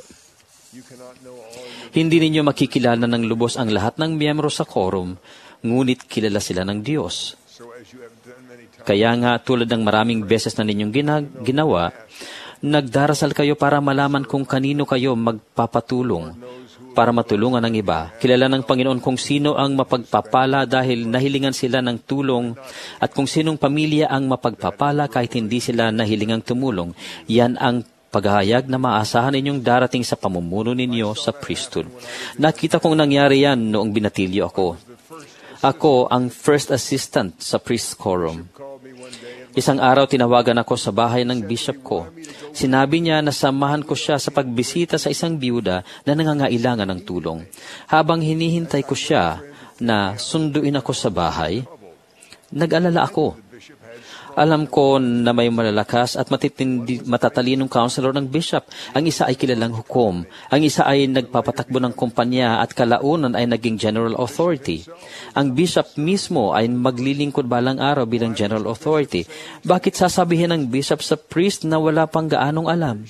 Hindi ninyo makikilala ng lubos ang lahat ng miyembro sa quorum, ngunit kilala sila ng Diyos. Kaya nga, tulad ng maraming beses na ninyong ginawa, nagdarasal kayo para malaman kung kanino kayo magpapatulong para matulungan ang iba. Kilala ng Panginoon kung sino ang mapagpapala dahil nahilingan sila ng tulong at kung sinong pamilya ang mapagpapala kahit hindi sila nahilingang tumulong. Yan ang paghahayag na maasahan ninyong darating sa pamumuno ninyo sa priesthood. Nakita kong nangyari yan noong binatilyo ako. Ako ang first assistant sa priest quorum. Isang araw tinawagan ako sa bahay ng bishop ko. Sinabi niya na samahan ko siya sa pagbisita sa isang biyuda na nangangailangan ng tulong. Habang hinihintay ko siya na sunduin ako sa bahay, nag-alala ako. Alam ko na may malalakas at matatalinong counselor ng bishop. Ang isa ay kilalang hukom. Ang isa ay nagpapatakbo ng kumpanya at kalaunan ay naging general authority. Ang bishop mismo ay maglilingkod balang araw bilang general authority. Bakit sasabihin ng bishop sa priest na wala pang gaanong alam?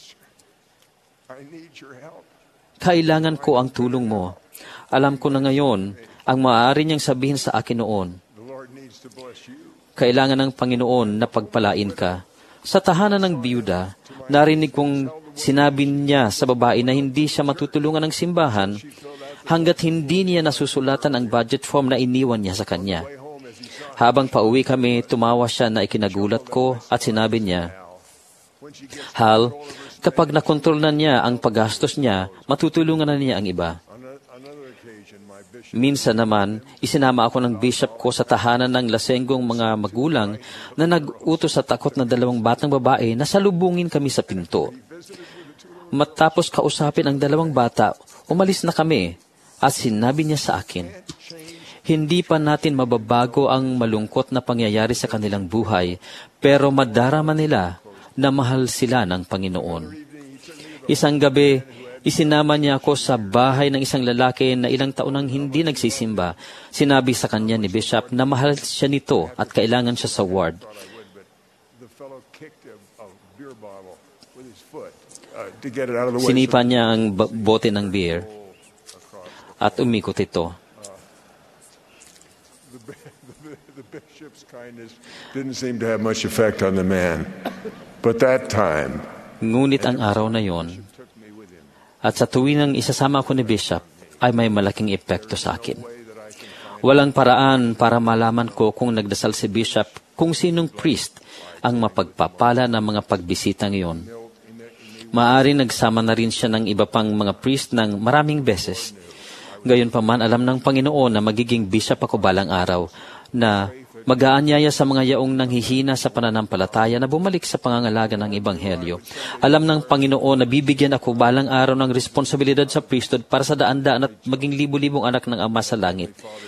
Kailangan ko ang tulong mo. Alam ko na ngayon ang maaari niyang sabihin sa akin noon. Kailangan ng Panginoon na pagpalain ka. Sa tahanan ng biyuda, narinig kong sinabi niya sa babae na hindi siya matutulungan ng simbahan hanggat hindi niya nasusulatan ang budget form na iniwan niya sa kanya. Habang pauwi kami, tumawa siya na ikinagulat ko at sinabi niya, Hal, kapag nakontrol na niya ang paggastos niya, matutulungan na niya ang iba. Minsan naman, isinama ako ng bishop ko sa tahanan ng lasenggong mga magulang na nag-utos sa takot na 2 batang babae na salubungin kami sa pinto. Matapos kausapin ang 2 bata, umalis na kami at sinabi niya sa akin, hindi pa natin mababago ang malungkot na pangyayari sa kanilang buhay, pero madarama nila na mahal sila ng Panginoon. Isang gabi, isinama niya ako sa bahay ng isang lalaki na ilang taon nang hindi nagsisimba. Sinabi sa kanya ni Bishop na mahal siya nito at kailangan siya sa ward. Sinipa niya ang bote ng beer at umikot ito. The bishop's kindness didn't seem to have much effect on the man. But that time, Ngunit ang araw na yon, at sa tuwing isasama ko ni Bishop, ay may malaking epekto sa akin. Walang paraan para malaman ko kung nagdasal si Bishop kung sinong priest ang mapagpapala ng mga pagbisita ngayon. Maaring nagsama na rin siya ng iba pang mga priest ng maraming beses. Gayunpaman, alam ng Panginoon na magiging bishop ako balang araw na mag-aanyaya sa mga yaong nanghihina sa pananampalataya na bumalik sa pangangalaga ng Ebanghelyo. Alam ng Panginoon na bibigyan ako balang araw ng responsibilidad sa priesthood para sa daan-daan at maging libu-libong anak ng Ama sa langit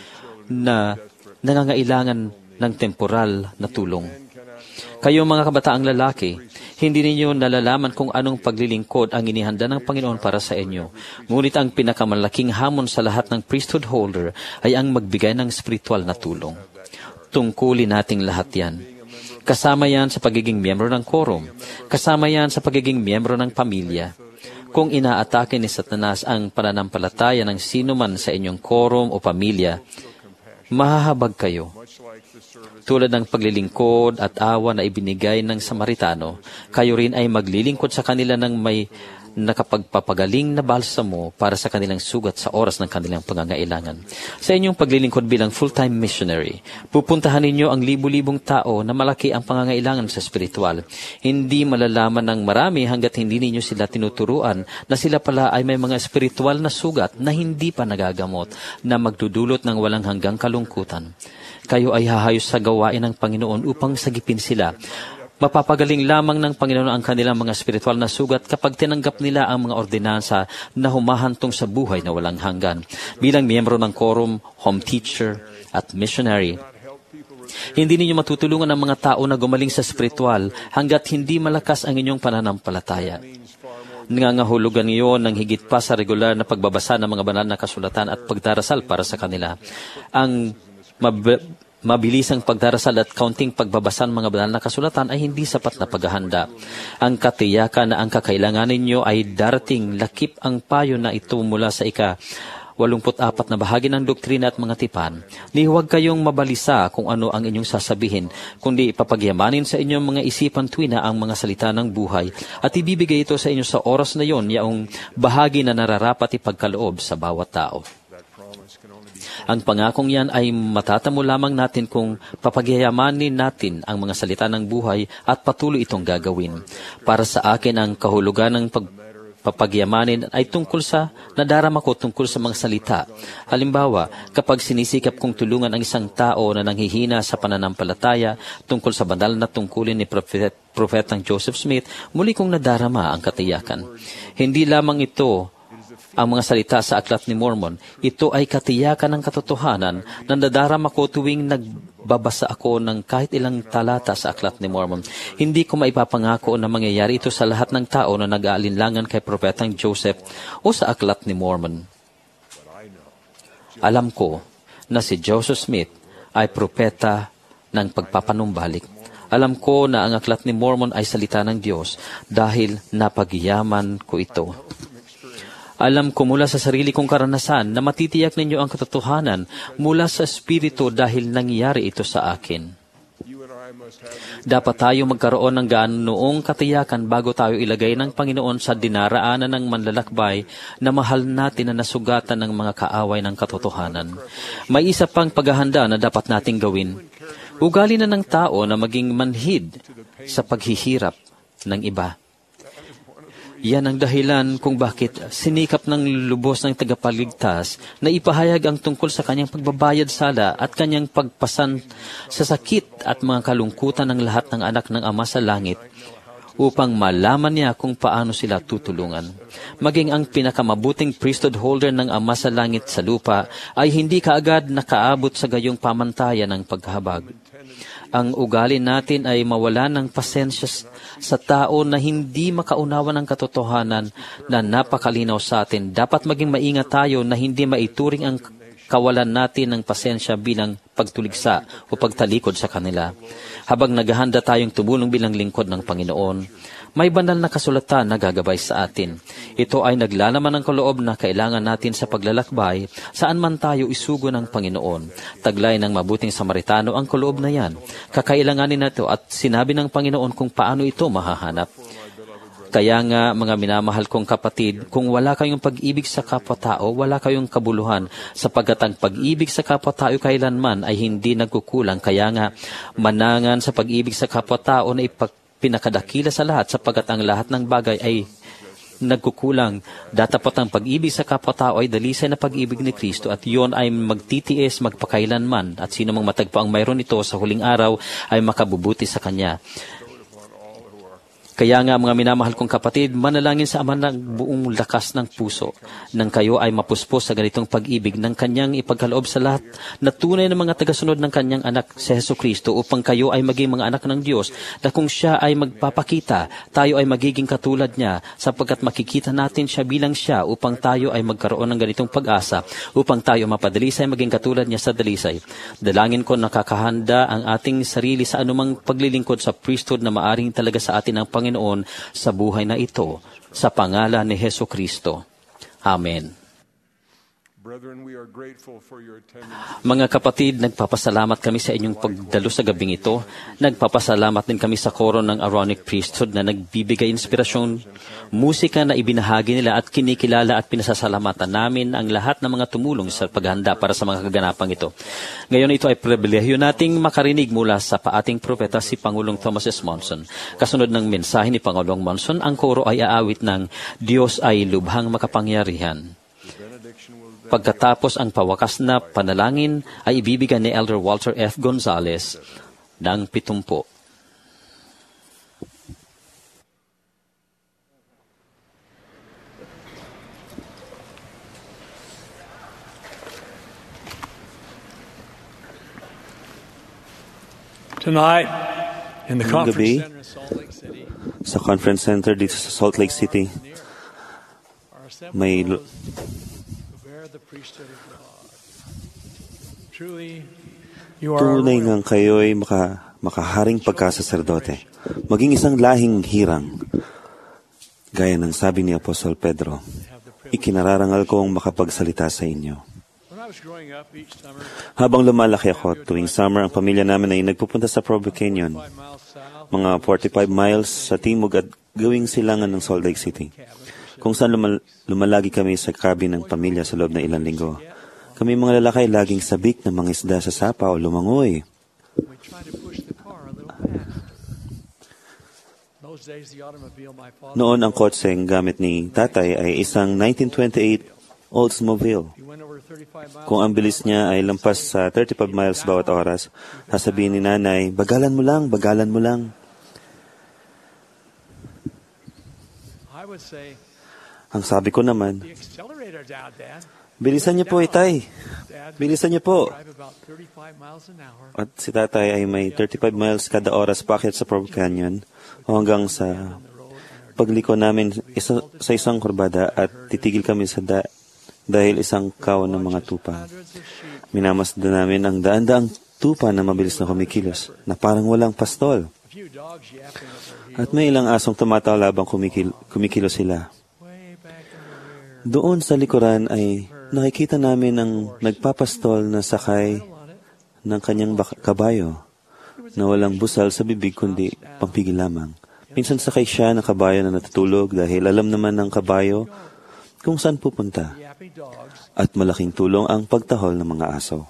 na nangangailangan ng temporal na tulong. Kayo mga kabataang lalaki, hindi ninyo nalalaman kung anong paglilingkod ang inihanda ng Panginoon para sa inyo. Ngunit ang pinakamalaking hamon sa lahat ng priesthood holder ay ang magbigay ng spiritual na tulong. Tungkulin nating lahat yan. Kasama yan sa pagiging miyembro ng quorum. Kasama yan sa pagiging miyembro ng pamilya. Kung inaatake ni Satanas ang pananampalataya ng sino man sa inyong quorum o pamilya, mahahabag kayo. Tulad ng paglilingkod at awa na ibinigay ng Samaritano, kayo rin ay maglilingkod sa kanila ng may nakapagpapagaling na balsamo para sa kanilang sugat sa oras ng kanilang pangangailangan. Sa inyong paglilingkod bilang full-time missionary, pupuntahan ninyo ang libu-libong tao na malaki ang pangangailangan sa spiritual. Hindi malalaman ng marami hanggat hindi ninyo sila tinuturuan na sila pala ay may mga spiritual na sugat na hindi pa nagagamot na magdudulot ng walang hanggang kalungkutan. Kayo ay hahayos sa gawain ng Panginoon upang sagipin sila. Mapapagaling lamang ng Panginoon ang kanilang mga spiritual na sugat kapag tinanggap nila ang mga ordinansa na humahantong sa buhay na walang hanggan. Bilang miyembro ng quorum, home teacher, at missionary, hindi ninyo matutulungan ang mga tao na gumaling sa spiritual hanggat hindi malakas ang inyong pananampalataya. Nangangahulugan iyon ng higit pa sa regular na pagbabasa ng mga banal na kasulatan at pagdarasal para sa kanila. Ang mabilisang pagdarasal at kaunting pagbabasa ng mga banal na kasulatan ay hindi sapat na paghahanda. Ang katiyakan na ang kakailangan ninyo ay darating lakip ang payo na ito mula sa 84 na bahagi ng doktrina at mga tipan. Ni huwag kayong mabalisa kung ano ang inyong sasabihin, kundi ipapagyamanin sa inyong mga isipan tuwina ang mga salita ng buhay at ibibigay ito sa inyo sa oras na yon, yaong bahagi na nararapat ipagkaloob sa bawat tao. Ang pangakong yan ay matatamo lamang natin kung papagyayamanin natin ang mga salita ng buhay at patuloy itong gagawin. Para sa akin, ang kahulugan ng papagyamanin ay tungkol sa nadarama ko tungkol sa mga salita. Halimbawa, kapag sinisikap kong tulungan ang isang tao na nanghihina sa pananampalataya tungkol sa banal na tungkulin ni Propetang Joseph Smith, muli kong nadarama ang katiyakan. Hindi lamang ito ang mga salita sa Aklat ni Mormon, ito ay katiyakan ng katotohanan na nadarama ko tuwing nagbabasa ako ng kahit ilang talata sa Aklat ni Mormon. Hindi ko maipapangako na mangyayari ito sa lahat ng tao na nag-aalinlangan kay Propetang Joseph o sa Aklat ni Mormon. Alam ko na si Joseph Smith ay propeta ng pagpapanumbalik. Alam ko na ang Aklat ni Mormon ay salita ng Diyos dahil napagyaman ko ito. Alam ko mula sa sarili kong karanasan na matitiyak ninyo ang katotohanan mula sa Espiritu dahil nangyari ito sa akin. Dapat tayo magkaroon ng ganoong katiyakan bago tayo ilagay ng Panginoon sa dinaraanan ng manlalakbay na mahal natin na nasugatan ng mga kaaway ng katotohanan. May isa pang paghahanda na dapat nating gawin. Ugali na ng tao na maging manhid sa paghihirap ng iba. Yan ang dahilan kung bakit sinikap ng lubos ng tagapagligtas na ipahayag ang tungkol sa kanyang pagbabayad sala at kanyang pagpasan sa sakit at mga kalungkutan ng lahat ng anak ng Ama sa langit upang malaman niya kung paano sila tutulungan. Maging ang pinakamabuting priesthood holder ng Ama sa langit sa lupa ay hindi kaagad nakaabot sa gayong pamantayan ng paghabag. Ang ugali natin ay mawala ng pasensya sa tao na hindi makaunawa ng katotohanan na napakalinaw sa atin. Dapat maging maingat tayo na hindi maituring ang kawalan natin ng pasensya bilang pagtuligsa o pagtalikod sa kanila. Habang naghahanda tayong tumulong bilang lingkod ng Panginoon, May banal na kasulatan na gagabay sa atin. Ito ay naglalaman ng kaloob na kailangan natin sa paglalakbay saan man tayo isugo ng Panginoon. Taglay ng mabuting Samaritano ang kaloob na yan. Kakailanganin na ito at sinabi ng Panginoon kung paano ito mahahanap. Kaya nga, mga minamahal kong kapatid, kung wala kayong pag-ibig sa kapwa-tao, wala kayong kabuluhan, sapagkat ang pag-ibig sa kapwa-tao kailanman ay hindi nagkukulang. Kaya nga, manangan sa pag-ibig sa kapwa-tao na pinakadakila sa lahat, sapagkat ang lahat ng bagay ay nagkukulang. Datapot ang pag-ibig sa kapwa-tao ay dalisay na pag-ibig ni Kristo at iyon ay magtitiis magpakailanman at sino mang matagpo ang mayroon ito sa huling araw ay makabubuti sa Kanya. Kaya nga, mga minamahal kong kapatid, manalangin sa Ama ng buong lakas ng puso nang kayo ay mapuspos sa ganitong pag-ibig ng Kanyang ipagkaloob sa lahat na tunay ng mga tagasunod ng Kanyang anak si Jesucristo upang kayo ay maging mga anak ng Diyos na kung Siya ay magpapakita, tayo ay magiging katulad Niya sapagkat makikita natin Siya bilang Siya upang tayo ay magkaroon ng ganitong pag-asa upang tayo mapadalisay maging katulad Niya sa dalisay. Dalangin ko nakakahanda ang ating sarili sa anumang paglilingkod sa priesthood na maaring talaga sa atin ng Panginoon sa buhay na ito, sa pangalan ni Jesucristo. Amen. Mga kapatid, nagpapasalamat kami sa inyong pagdalo sa gabing ito. Nagpapasalamat din kami sa koro ng Aaronic Priesthood na nagbibigay inspirasyon, musika na ibinahagi nila at kinikilala at pinasasalamatan namin ang lahat ng mga tumulong sa paghahanda para sa mga kaganapang ito. Ngayon ito ay pribilehyo nating makarinig mula sa paating propeta si Pangulong Thomas S. Monson. Kasunod ng mensahe ni Pangulong Monson, ang koro ay aawit ng Diyos ay lubhang makapangyarihan. Pagkatapos ang pawakas na panalangin ay ibibigay ni Elder Walter F. Gonzales ng 70. Tonight, in the gabi, sa Conference Center dito sa Salt Lake City, may tunay ngang kayo'y makaharing pagkasaserdote, maging isang lahing hirang. Gaya ng sabi ni Apostol Pedro, ikinararangal kong makapagsalita sa inyo. Habang lumalaki ako, tuwing summer, ang pamilya namin ay nagpupunta sa Provo Canyon, mga 45 miles sa timog at gawing silangan ng Salt Lake City, kung saan lumalagi kami sa cabin ng pamilya sa loob ng ilang linggo. Kami mga lalaki laging sabik ng mga isda sa sapa o lumangoy. Noon ang kotseng gamit ni tatay ay isang 1928 Oldsmobile. Kung ang bilis niya ay lampas sa 35 miles bawat oras, sasabihin ni nanay, bagalan mo lang, bagalan mo lang. Ang sabi ko naman, bilisan niyo po, itay. Bilisan niyo po. At si tatay ay may 35 miles kada oras paakyat sa Provo Canyon o hanggang sa pagliko namin sa isang kurbada at titigil kami sa dahil isang kawan ng mga tupa. Minamasdan namin ang daan-daang tupa na mabilis na kumikilos na parang walang pastol. At may ilang asong tumataw labang kumikilos sila. Doon sa likuran ay nakikita namin ang nagpapastol na sakay ng kanyang kabayo na walang busal sa bibig kundi pampigil lamang. Minsan sakay siya ng kabayo na natutulog dahil alam naman ng kabayo kung saan pupunta. At malaking tulong ang pagtahol ng mga aso.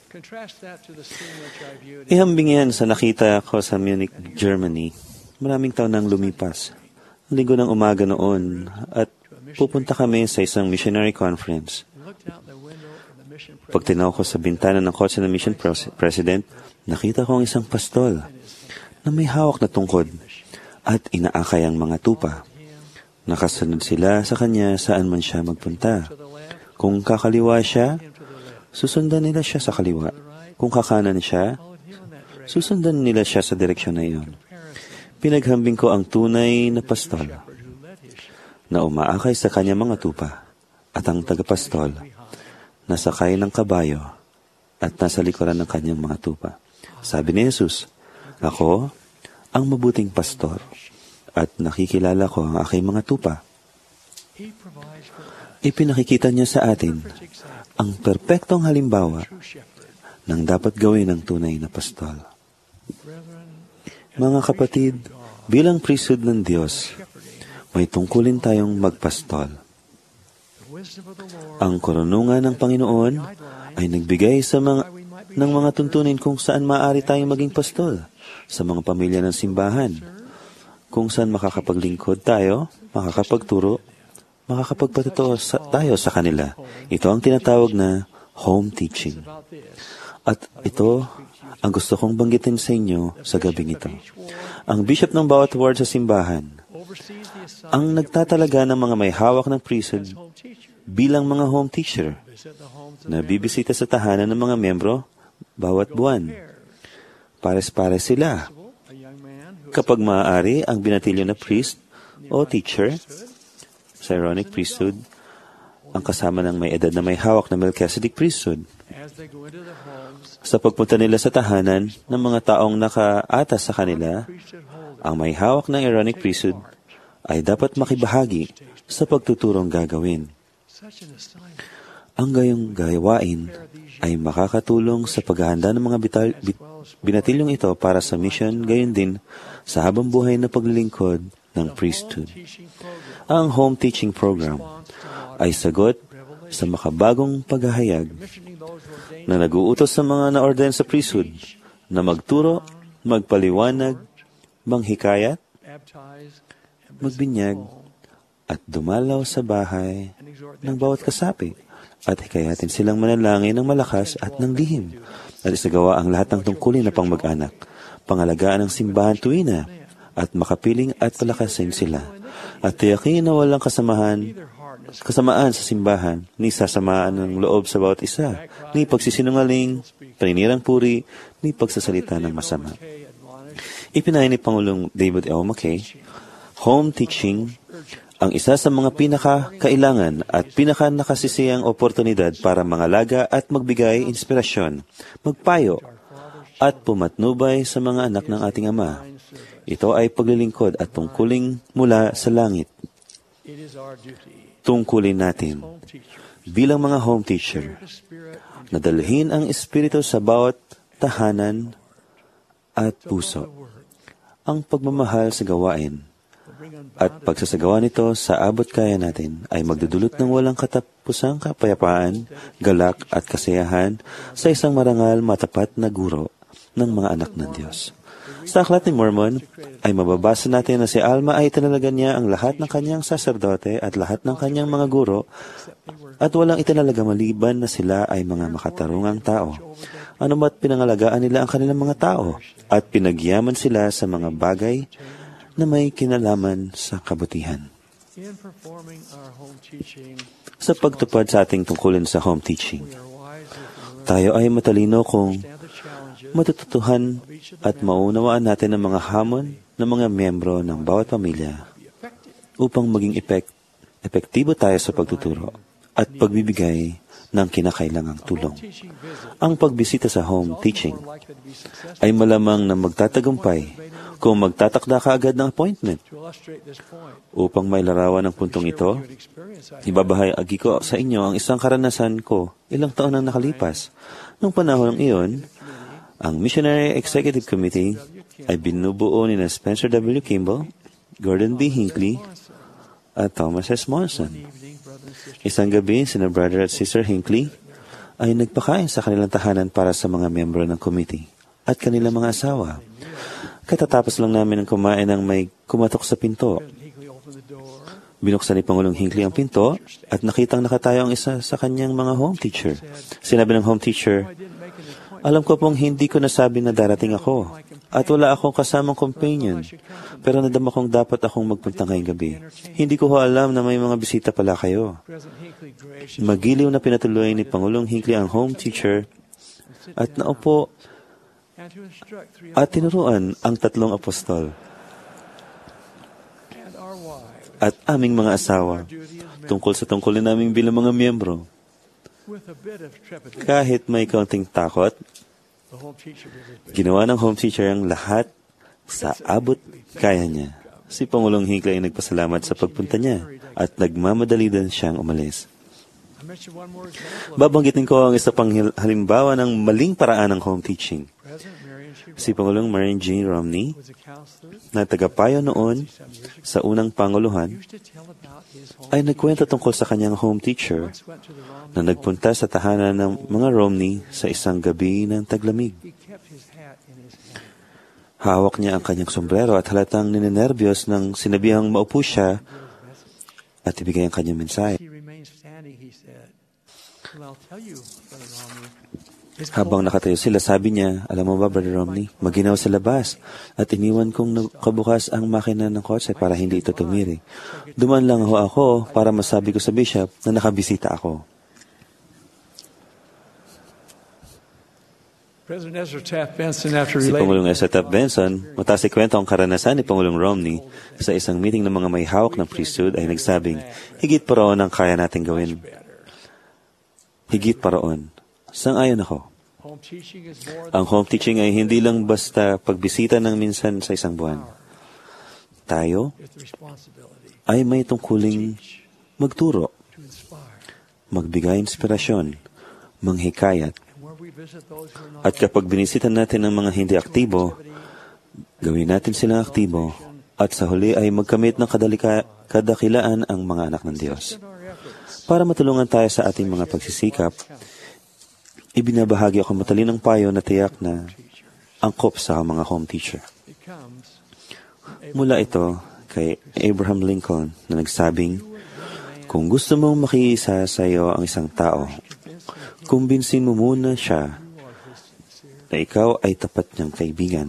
Ihambing yan sa nakita ko sa Munich, Germany. Maraming taon nang lumipas. Linggo ng umaga noon at pupunta kami sa isang missionary conference. Pag tinaw ko sa bintana ng kotse ng mission president, nakita ko ang isang pastol na may hawak na tungkod at inaakay ang mga tupa. Nakasunod sila sa kanya saan man siya magpunta. Kung kakaliwa siya, susundan nila siya sa kaliwa. Kung kakanan siya, susundan nila siya sa direksyon na iyon. Pinaghambing ko ang tunay na pastol na umaakay sa kanya mga tupa at ang tagapastol nasakay ng kabayo at nasa likuran ng kanyang mga tupa. Sabi ni Jesus, ako ang mabuting pastor at nakikilala ko ang aking mga tupa. Ipinakikita niya sa atin ang perpektong halimbawa ng dapat gawin ng tunay na pastol. Mga kapatid, bilang priesthood ng Diyos, may tungkulin tayong magpastol. Ang karunungan ng Panginoon ay nagbigay ng mga tuntunin kung saan maaari tayong maging pastol sa mga pamilya ng simbahan, kung saan makakapaglingkod tayo, makakapagturo, makakapagpatotoo tayo sa kanila. Ito ang tinatawag na home teaching. At ito ang gusto kong banggitin sa inyo sa gabing ito. Ang bishop ng bawat ward sa simbahan, ang nagtatalaga ng mga may hawak ng priesthood bilang mga home teacher na bibisita sa tahanan ng mga membro bawat buwan. Pares-pares sila. Kapag maaari, ang binatilyo na priest o teacher sa Aaronic priesthood, ang kasama ng may edad na may hawak na Melchizedek priesthood. Sa pagpunta nila sa tahanan ng mga taong nakaatas sa kanila, ang may hawak ng Aaronic priesthood ay dapat makibahagi sa pagtuturong gagawin. Ang gayong gawain ay makakatulong sa paghahanda ng mga binatilyong ito para sa mission, gayon din sa habang buhay na paglilingkod ng priesthood. Ang home teaching program ay sagot sa makabagong paghahayag na nag-uutos sa mga na-ordain sa priesthood na magturo, magpaliwanag, manghikayat, magbinyag, at dumalaw sa bahay ng bawat kasapi at hikayatin silang manalangin ng malakas at ng lihim at isagawa ang lahat ng tungkulin na pang mag-anak, pangalagaan ng simbahan tuwina at makapiling at palakasin sila at tiyakin na walang kasamaan sa simbahan, ni sasamaan ng loob sa bawat isa, ni pagsisinungaling, paninirang puri, ni pagsasalita ng masama. Ipinahay ni Pangulong David L. McKay, home teaching ang isa sa mga pinaka-kailangan at pinaka-nakasisiyang oportunidad para mangalaga at magbigay inspirasyon, magpayo, at pumatnubay sa mga anak ng ating Ama. Ito ay paglilingkod at tungkuling mula sa langit. Tungkulin natin bilang mga home teacher na dalhin ang Espiritu sa bawat tahanan at puso. Ang pagmamahal sa gawain at pagsasagawa nito sa abot kaya natin ay magdudulot ng walang katapusang kapayapaan, galak at kasiyahan sa isang marangal, matapat na guro ng mga anak ng Diyos. Sa Aklat ni Mormon ay mababasa natin na si Alma ay itinalagan niya ang lahat ng kanyang saserdote at lahat ng kanyang mga guro at walang itinalaga maliban na sila ay mga makatarungang tao. Ano ba't pinangalagaan nila ang kanilang mga tao at pinagyaman sila sa mga bagay na may kinalaman sa kabutihan. Sa pagtupad sa ating tungkulin sa home teaching, tayo ay matalino kung matututuhan at maunawaan natin ang mga hamon ng mga miyembro ng bawat pamilya upang maging epektibo tayo sa pagtuturo at pagbibigay ng kinakailangang tulong. Ang pagbisita sa home teaching ay malamang na magtatagumpay kung magtatakda ka agad ng appointment. Upang mailarawan ang puntong ito, ibabahagi ko sa inyo ang isang karanasan ko ilang taon nang nakalipas. Noong panahon iyon, ang Missionary Executive Committee ay binubuo ni Spencer W. Kimball, Gordon B. Hinckley, at Thomas S. Monson. Isang gabi, sina Brother at Sister Hinckley ay nagpakain sa kanilang tahanan para sa mga miyembro ng committee at kanilang mga asawa. Katatapos lang namin ng kumain nang may kumatok sa pinto. Binuksan ni Pangulong Hinckley ang pinto at nakitang nakatayo ang isa sa kanyang mga home teacher. Sinabi ng home teacher, "Alam ko pong hindi ko nasabi na darating ako at wala akong kasamang companion, pero nadama kong dapat akong magpunta ngayong gabi. Hindi ko alam na may mga bisita pala kayo." Magiliw na pinatuloy ni Pangulong Hinckley ang home teacher at naupo at tinuruan ang 3 apostol at aming mga asawa tungkol sa tungkulin naming bilang mga miyembro. Kahit may kaunting takot, ginawa ng home teacher ang lahat sa abot kaya niya. Si Pangulong Hinckley ay nagpasalamat sa pagpunta niya at nagmamadali din siyang umalis. Babanggitin ko ang isa pang halimbawa ng maling paraan ng home teaching. Si Pangulong Marion G. Romney, na tagapayo noon sa unang Panguluhan, ay nagkwento tungkol sa kanyang home teacher na nagpunta sa tahanan ng mga Romney sa isang gabi ng taglamig. Hawak niya ang kanyang sombrero at halatang ninenervyos nang sinabihang maupo siya at ibigay ang kanyang mensahe. Habang nakatayo sila, sabi niya, alam mo ba, Brother Romney, maginaw sa labas at iniwan kong kabukas ang makina ng kotse para hindi ito tumiri. Duman lang ako para masabi ko sa bishop na nakabisita ako. Si Pangulong Ezra Taft Benson, matapos ikwento ang karanasan ni Pangulong Romney sa isang meeting ng mga may hawak ng priesthood ay nagsabing, higit pa roon ang kaya natin gawin. Higit pa roon. Sang-ayon ako. Ang home teaching ay hindi lang basta pagbisita ng minsan sa isang buwan. Tayo ay may tungkuling magturo, magbigay inspirasyon, manghikayat. At kapag binisita natin ang mga hindi aktibo, gawin natin silang aktibo at sa huli ay magkamit ng kadakilaan ang mga anak ng Diyos. Para matulungan tayo sa ating mga pagsisikap, ibinabahagi ako matalinong payo na tiyak na angkop sa mga home teacher. Mula ito kay Abraham Lincoln na nagsabing, kung gusto mong makiisa sa iyo ang isang tao, kumbinsin mo muna siya na ikaw ay tapat niyang kaibigan.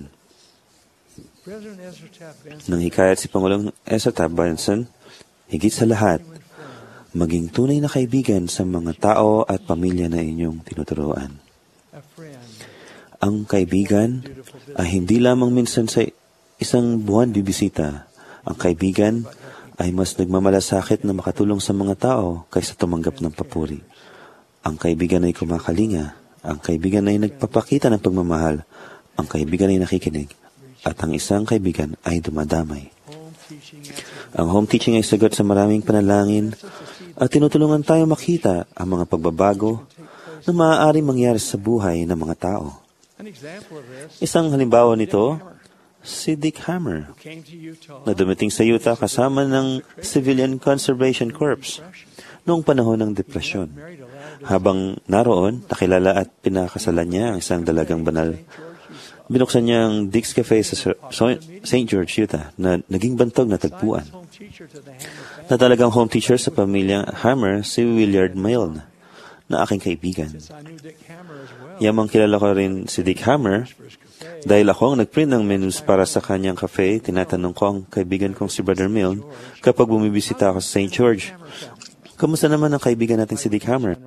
Nang hikayat si Pangulong Ezra Taft Benson, higit sa lahat, maging tunay na kaibigan sa mga tao at pamilya na inyong tinuturuan. Ang kaibigan ay hindi lamang minsan sa isang buwan bibisita. Ang kaibigan ay mas nagmamalasakit na makatulong sa mga tao kaysa tumanggap ng papuri. Ang kaibigan ay kumakalinga. Ang kaibigan ay nagpapakita ng pagmamahal. Ang kaibigan ay nakikinig. At ang isang kaibigan ay dumadamay. Ang home teaching ay sagot sa maraming panalangin at tinutulungan tayo makita ang mga pagbabago na maaaring mangyari sa buhay ng mga tao. Isang halimbawa nito, si Dick Hammer, na dumating sa Utah kasama ng Civilian Conservation Corps noong panahon ng depresyon. Habang naroon, nakilala at pinakasalan niya ang isang dalagang banal. Binuksan niya ang Dick's Cafe sa St. George, Utah, na naging bantog na tagpuan. Na talagang home teacher sa pamilyang Hammer, si Willard Milne, na aking kaibigan. Yamang kilala ko rin si Dick Hammer dahil ako ang nagprint ng menus para sa kanyang cafe. Tinatanong ko ang kaibigan kong si Brother Milne kapag bumibisita ako sa St. George, kamusta naman ang kaibigan nating si Dick Hammer?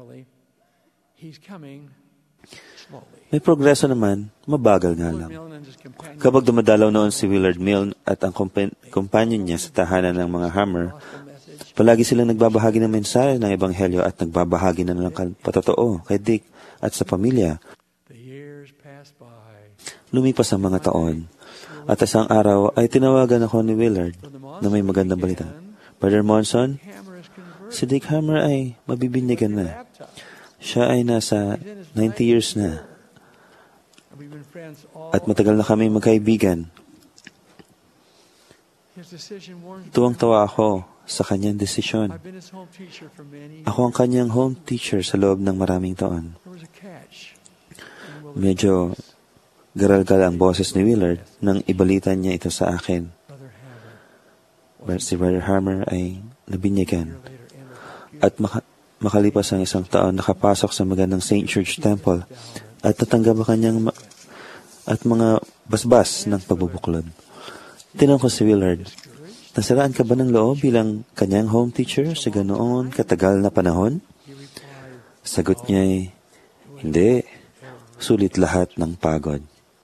May progreso naman, mabagal nga lang. Kapag dumadalaw noon si Willard Milne at ang companion niya sa tahanan ng mga Hammer, palagi silang nagbabahagi ng mensahe ng Ebanghelyo at nagbabahagi na ng patotoo kay Dick at sa pamilya. Lumipas ang mga taon, at isang araw ay tinawagan ako ni Willard na may magandang balita. Brother Monson, si Dick Hammer ay mabibinyagan na. Siya ay nasa 90 years na. At matagal na kami magkaibigan. Tuwang-tawa ako sa kanyang desisyon. Ako ang kanyang home teacher sa loob ng maraming taon. Medyo garal-gal ang boses ni Willard nang ibalitan niya ito sa akin. Si Brother Hammer ay nabinyagan. At makalipas ang isang taon, nakapasok sa magandang St. George Temple at natanggap ang kanyang at mga basbas ng pagbubuklod. Tinanong ko si Willard, nasiraan ka ba ng loob bilang kanyang home teacher sa ganoon katagal na panahon? Sagot niya ay, hindi, sulit lahat ng pagod.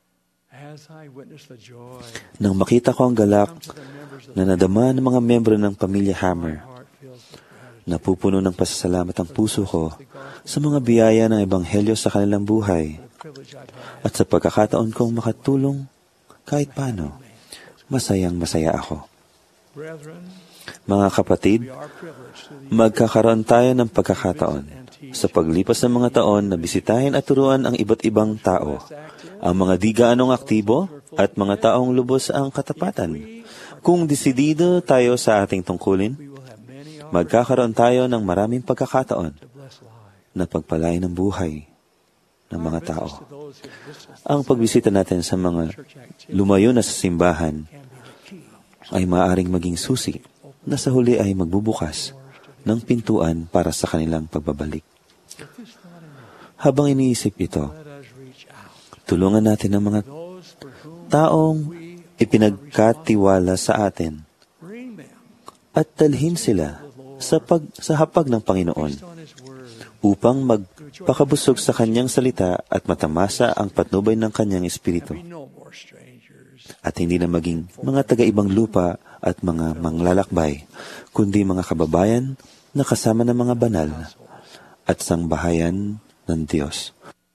Nang makita ko ang galak na nadama ng mga membro ng pamilya Hammer, napupuno ng pasasalamat ang puso ko sa mga biyaya ng Ebanghelyo sa kanilang buhay at sa pagkakataon kong makatulong kahit paano, masayang masaya ako. Mga kapatid, magkakaroon tayo ng pagkakataon sa paglipas ng mga taon na bisitahin at turuan ang iba't ibang tao, ang mga di gaanong aktibo at mga taong lubos ang katapatan. Kung desidido tayo sa ating tungkulin, magkakaroon tayo ng maraming pagkakataon na pagpalain ng buhay ng mga tao. Ang pagbisita natin sa mga lumayo na sa simbahan ay maaaring maging susi na sa huli ay magbubukas ng pintuan para sa kanilang pagbabalik. Habang iniisip ito, tulungan natin ang mga taong ipinagkatiwala sa atin at dalhin sila sa hapag ng Panginoon upang magpakabusog sa kanyang salita at matamasa ang patnubay ng kanyang espiritu. At hindi na maging mga taga-ibang lupa at mga manglalakbay, kundi mga kababayan na kasama ng mga banal at sangbahayan ng Diyos.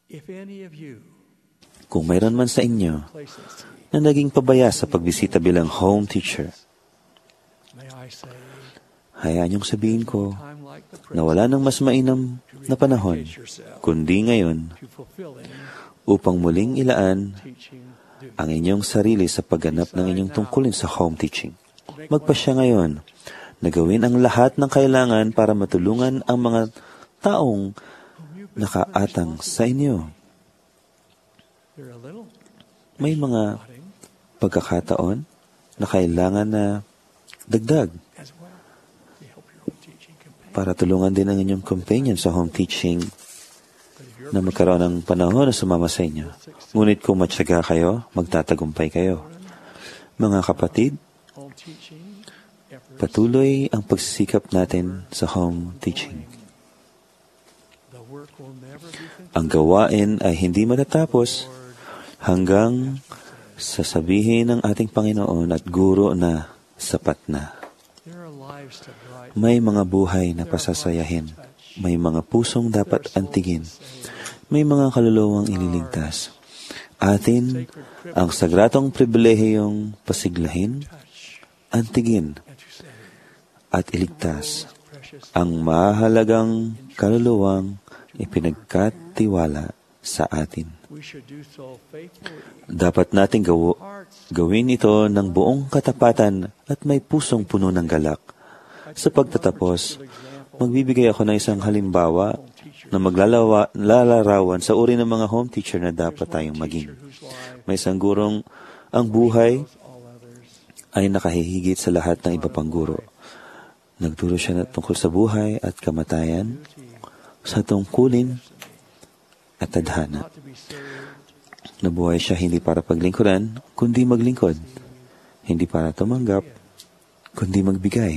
Kung mayroon man sa inyo na naging pabaya sa pagbisita bilang home teacher, hayaan niyong sabihin ko na wala nang mas mainam na panahon, kundi ngayon, upang muling ilaan ang inyong sarili sa pagganap ng inyong tungkulin sa home teaching. Magpasya ngayon na gawin ang lahat ng kailangan para matulungan ang mga taong nakaatang sa inyo. May mga pagkakataon na kailangan na dagdag para tulungan din ang inyong companion sa home teaching na magkaroon ng panahon na sumama sa inyo. Ngunit kung matyaga kayo, magtatagumpay kayo. Mga kapatid, patuloy ang pagsisikap natin sa home teaching. Ang gawain ay hindi matatapos hanggang sasabihin ng ating Panginoon at Guro na sapat na. May mga buhay na pasasayahin. May mga pusong dapat antigin. May mga kaluluwang ililigtas. Atin ang sagratong pribilehiyong pasiglahin, antigin, at iligtas ang mahalagang kaluluwang ipinagkatiwala sa atin. Dapat nating gawin ito ng buong katapatan at may pusong puno ng galak. Sa pagtatapos, magbibigay ako ng isang halimbawa na maglalarawan sa uri ng mga home teacher na dapat tayong maging. May isang gurong ang buhay ay nakahihigit sa lahat ng iba pang guro. Nagturo siya tungkol sa buhay at kamatayan, sa tungkulin at tadhana. Nabuhay siya hindi para paglingkuran, kundi maglingkod. Hindi para tumanggap, kundi magbigay.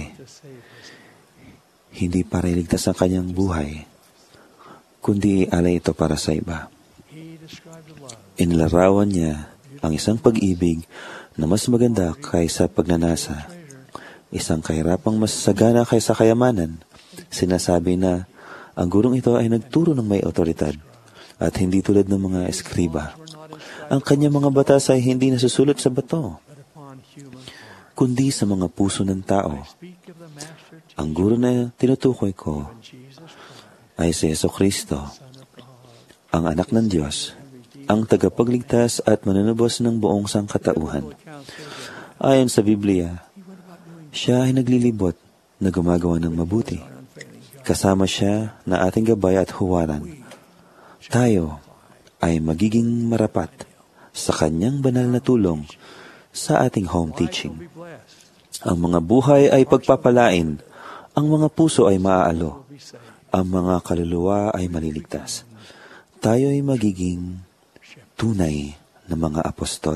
Hindi para iligtas ang kanyang buhay, kundi alay ito para sa iba. Inilarawan niya ang isang pag-ibig na mas maganda kaysa pagnanasa, isang kahirapang mas sagana kaysa kayamanan. Sinasabi na ang gurong ito ay nagturo ng may otoridad at hindi tulad ng mga eskriba. Ang kanyang mga batas ay hindi nasusulat sa bato, kundi sa mga puso ng tao. Ang guro na tinutukoy ko ay si Jesucristo, ang anak ng Diyos, ang tagapagligtas at manunubos ng buong sangkatauhan. Ayon sa Biblia, siya ay naglilibot na gumagawa ng mabuti. Kasama siya na ating gabay at huwaran. Tayo ay magiging marapat sa kanyang banal na tulong sa ating home teaching. Ang mga buhay ay pagpapalain, ang mga puso ay maaalo, ang mga kaluluwa ay maliligtas. Tayo ay magiging tunay na mga apostol.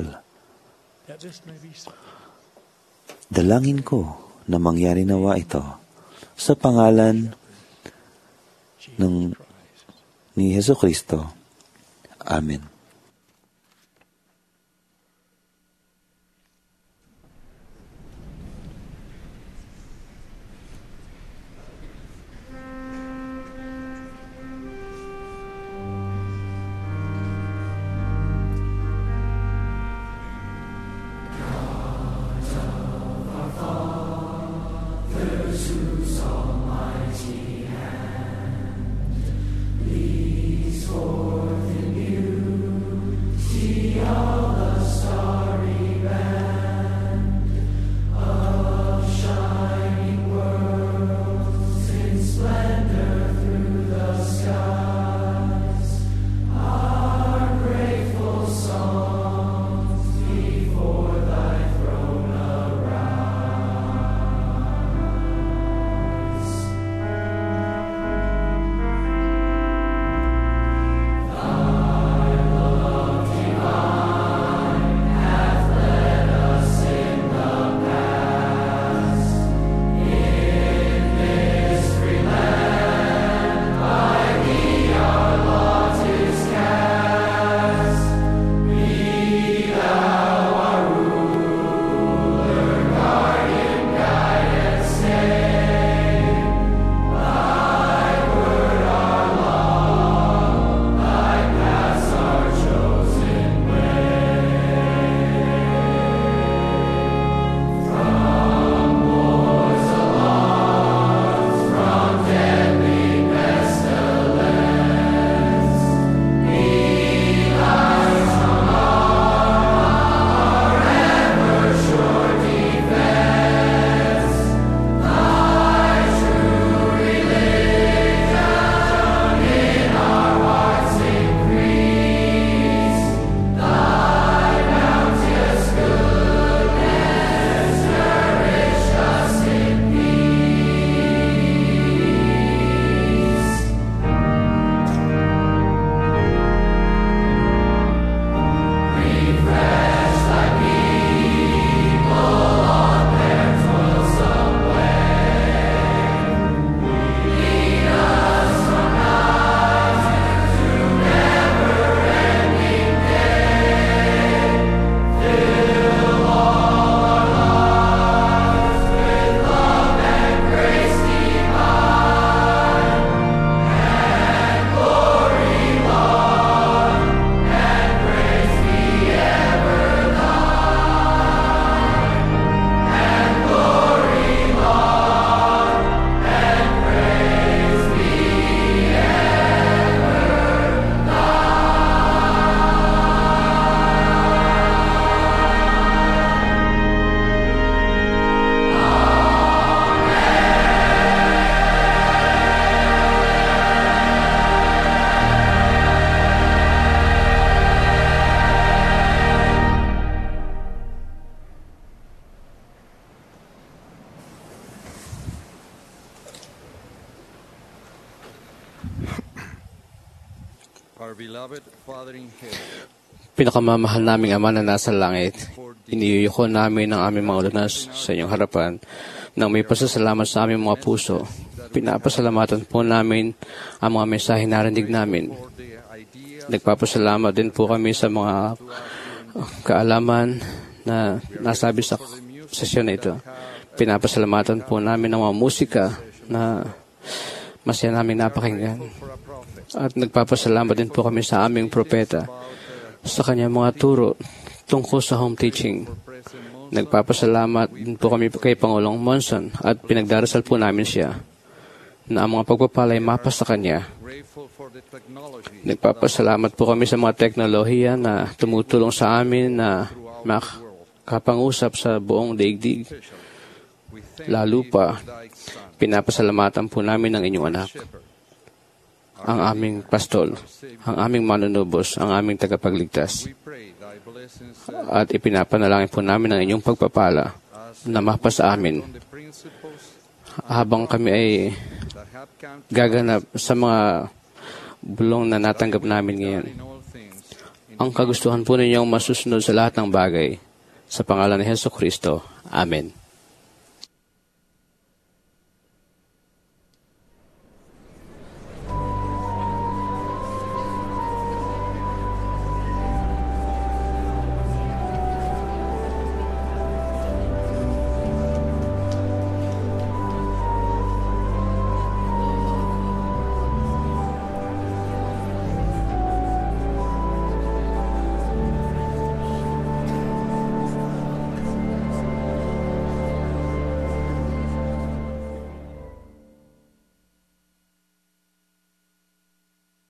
Dalangin ko na mangyari nawa ito sa pangalan ni Jesucristo. Amen. Pinakamamahal naming Ama na nasa langit, iniyuyuko namin ang aming mga ulunas sa inyong harapan nang may pasasalamat sa aming mga puso. Pinapasalamatan po namin ang mga mensahe na narinig namin. Nagpapasalamat din po kami sa mga kaalaman na nasabi sa sesyon na ito. Pinapasalamatan po namin ang mga musika na masaya namin napakinggan. At nagpapasalamat din po kami sa aming propeta sa kanyang mga turo tungkol sa home teaching. Nagpapasalamat din po kami kay Pangulong Monson at pinagdarasal po namin siya na ang mga pagpapalay mapa sa kanya. Nagpapasalamat po kami sa mga teknolohiya na tumutulong sa amin na makapangusap sa buong daigdig. Lalo pa, pinapasalamatan po namin ang inyong anak, ang aming pastol, ang aming manunubos, ang aming tagapagligtas. At ipinapanalangin po namin ang inyong pagpapala na mapa sa amin habang kami ay gaganap sa mga bulong na natanggap namin ngayon. Ang kagustuhan po ninyong masusunod sa lahat ng bagay. Sa pangalan ni Jesucristo. Amen.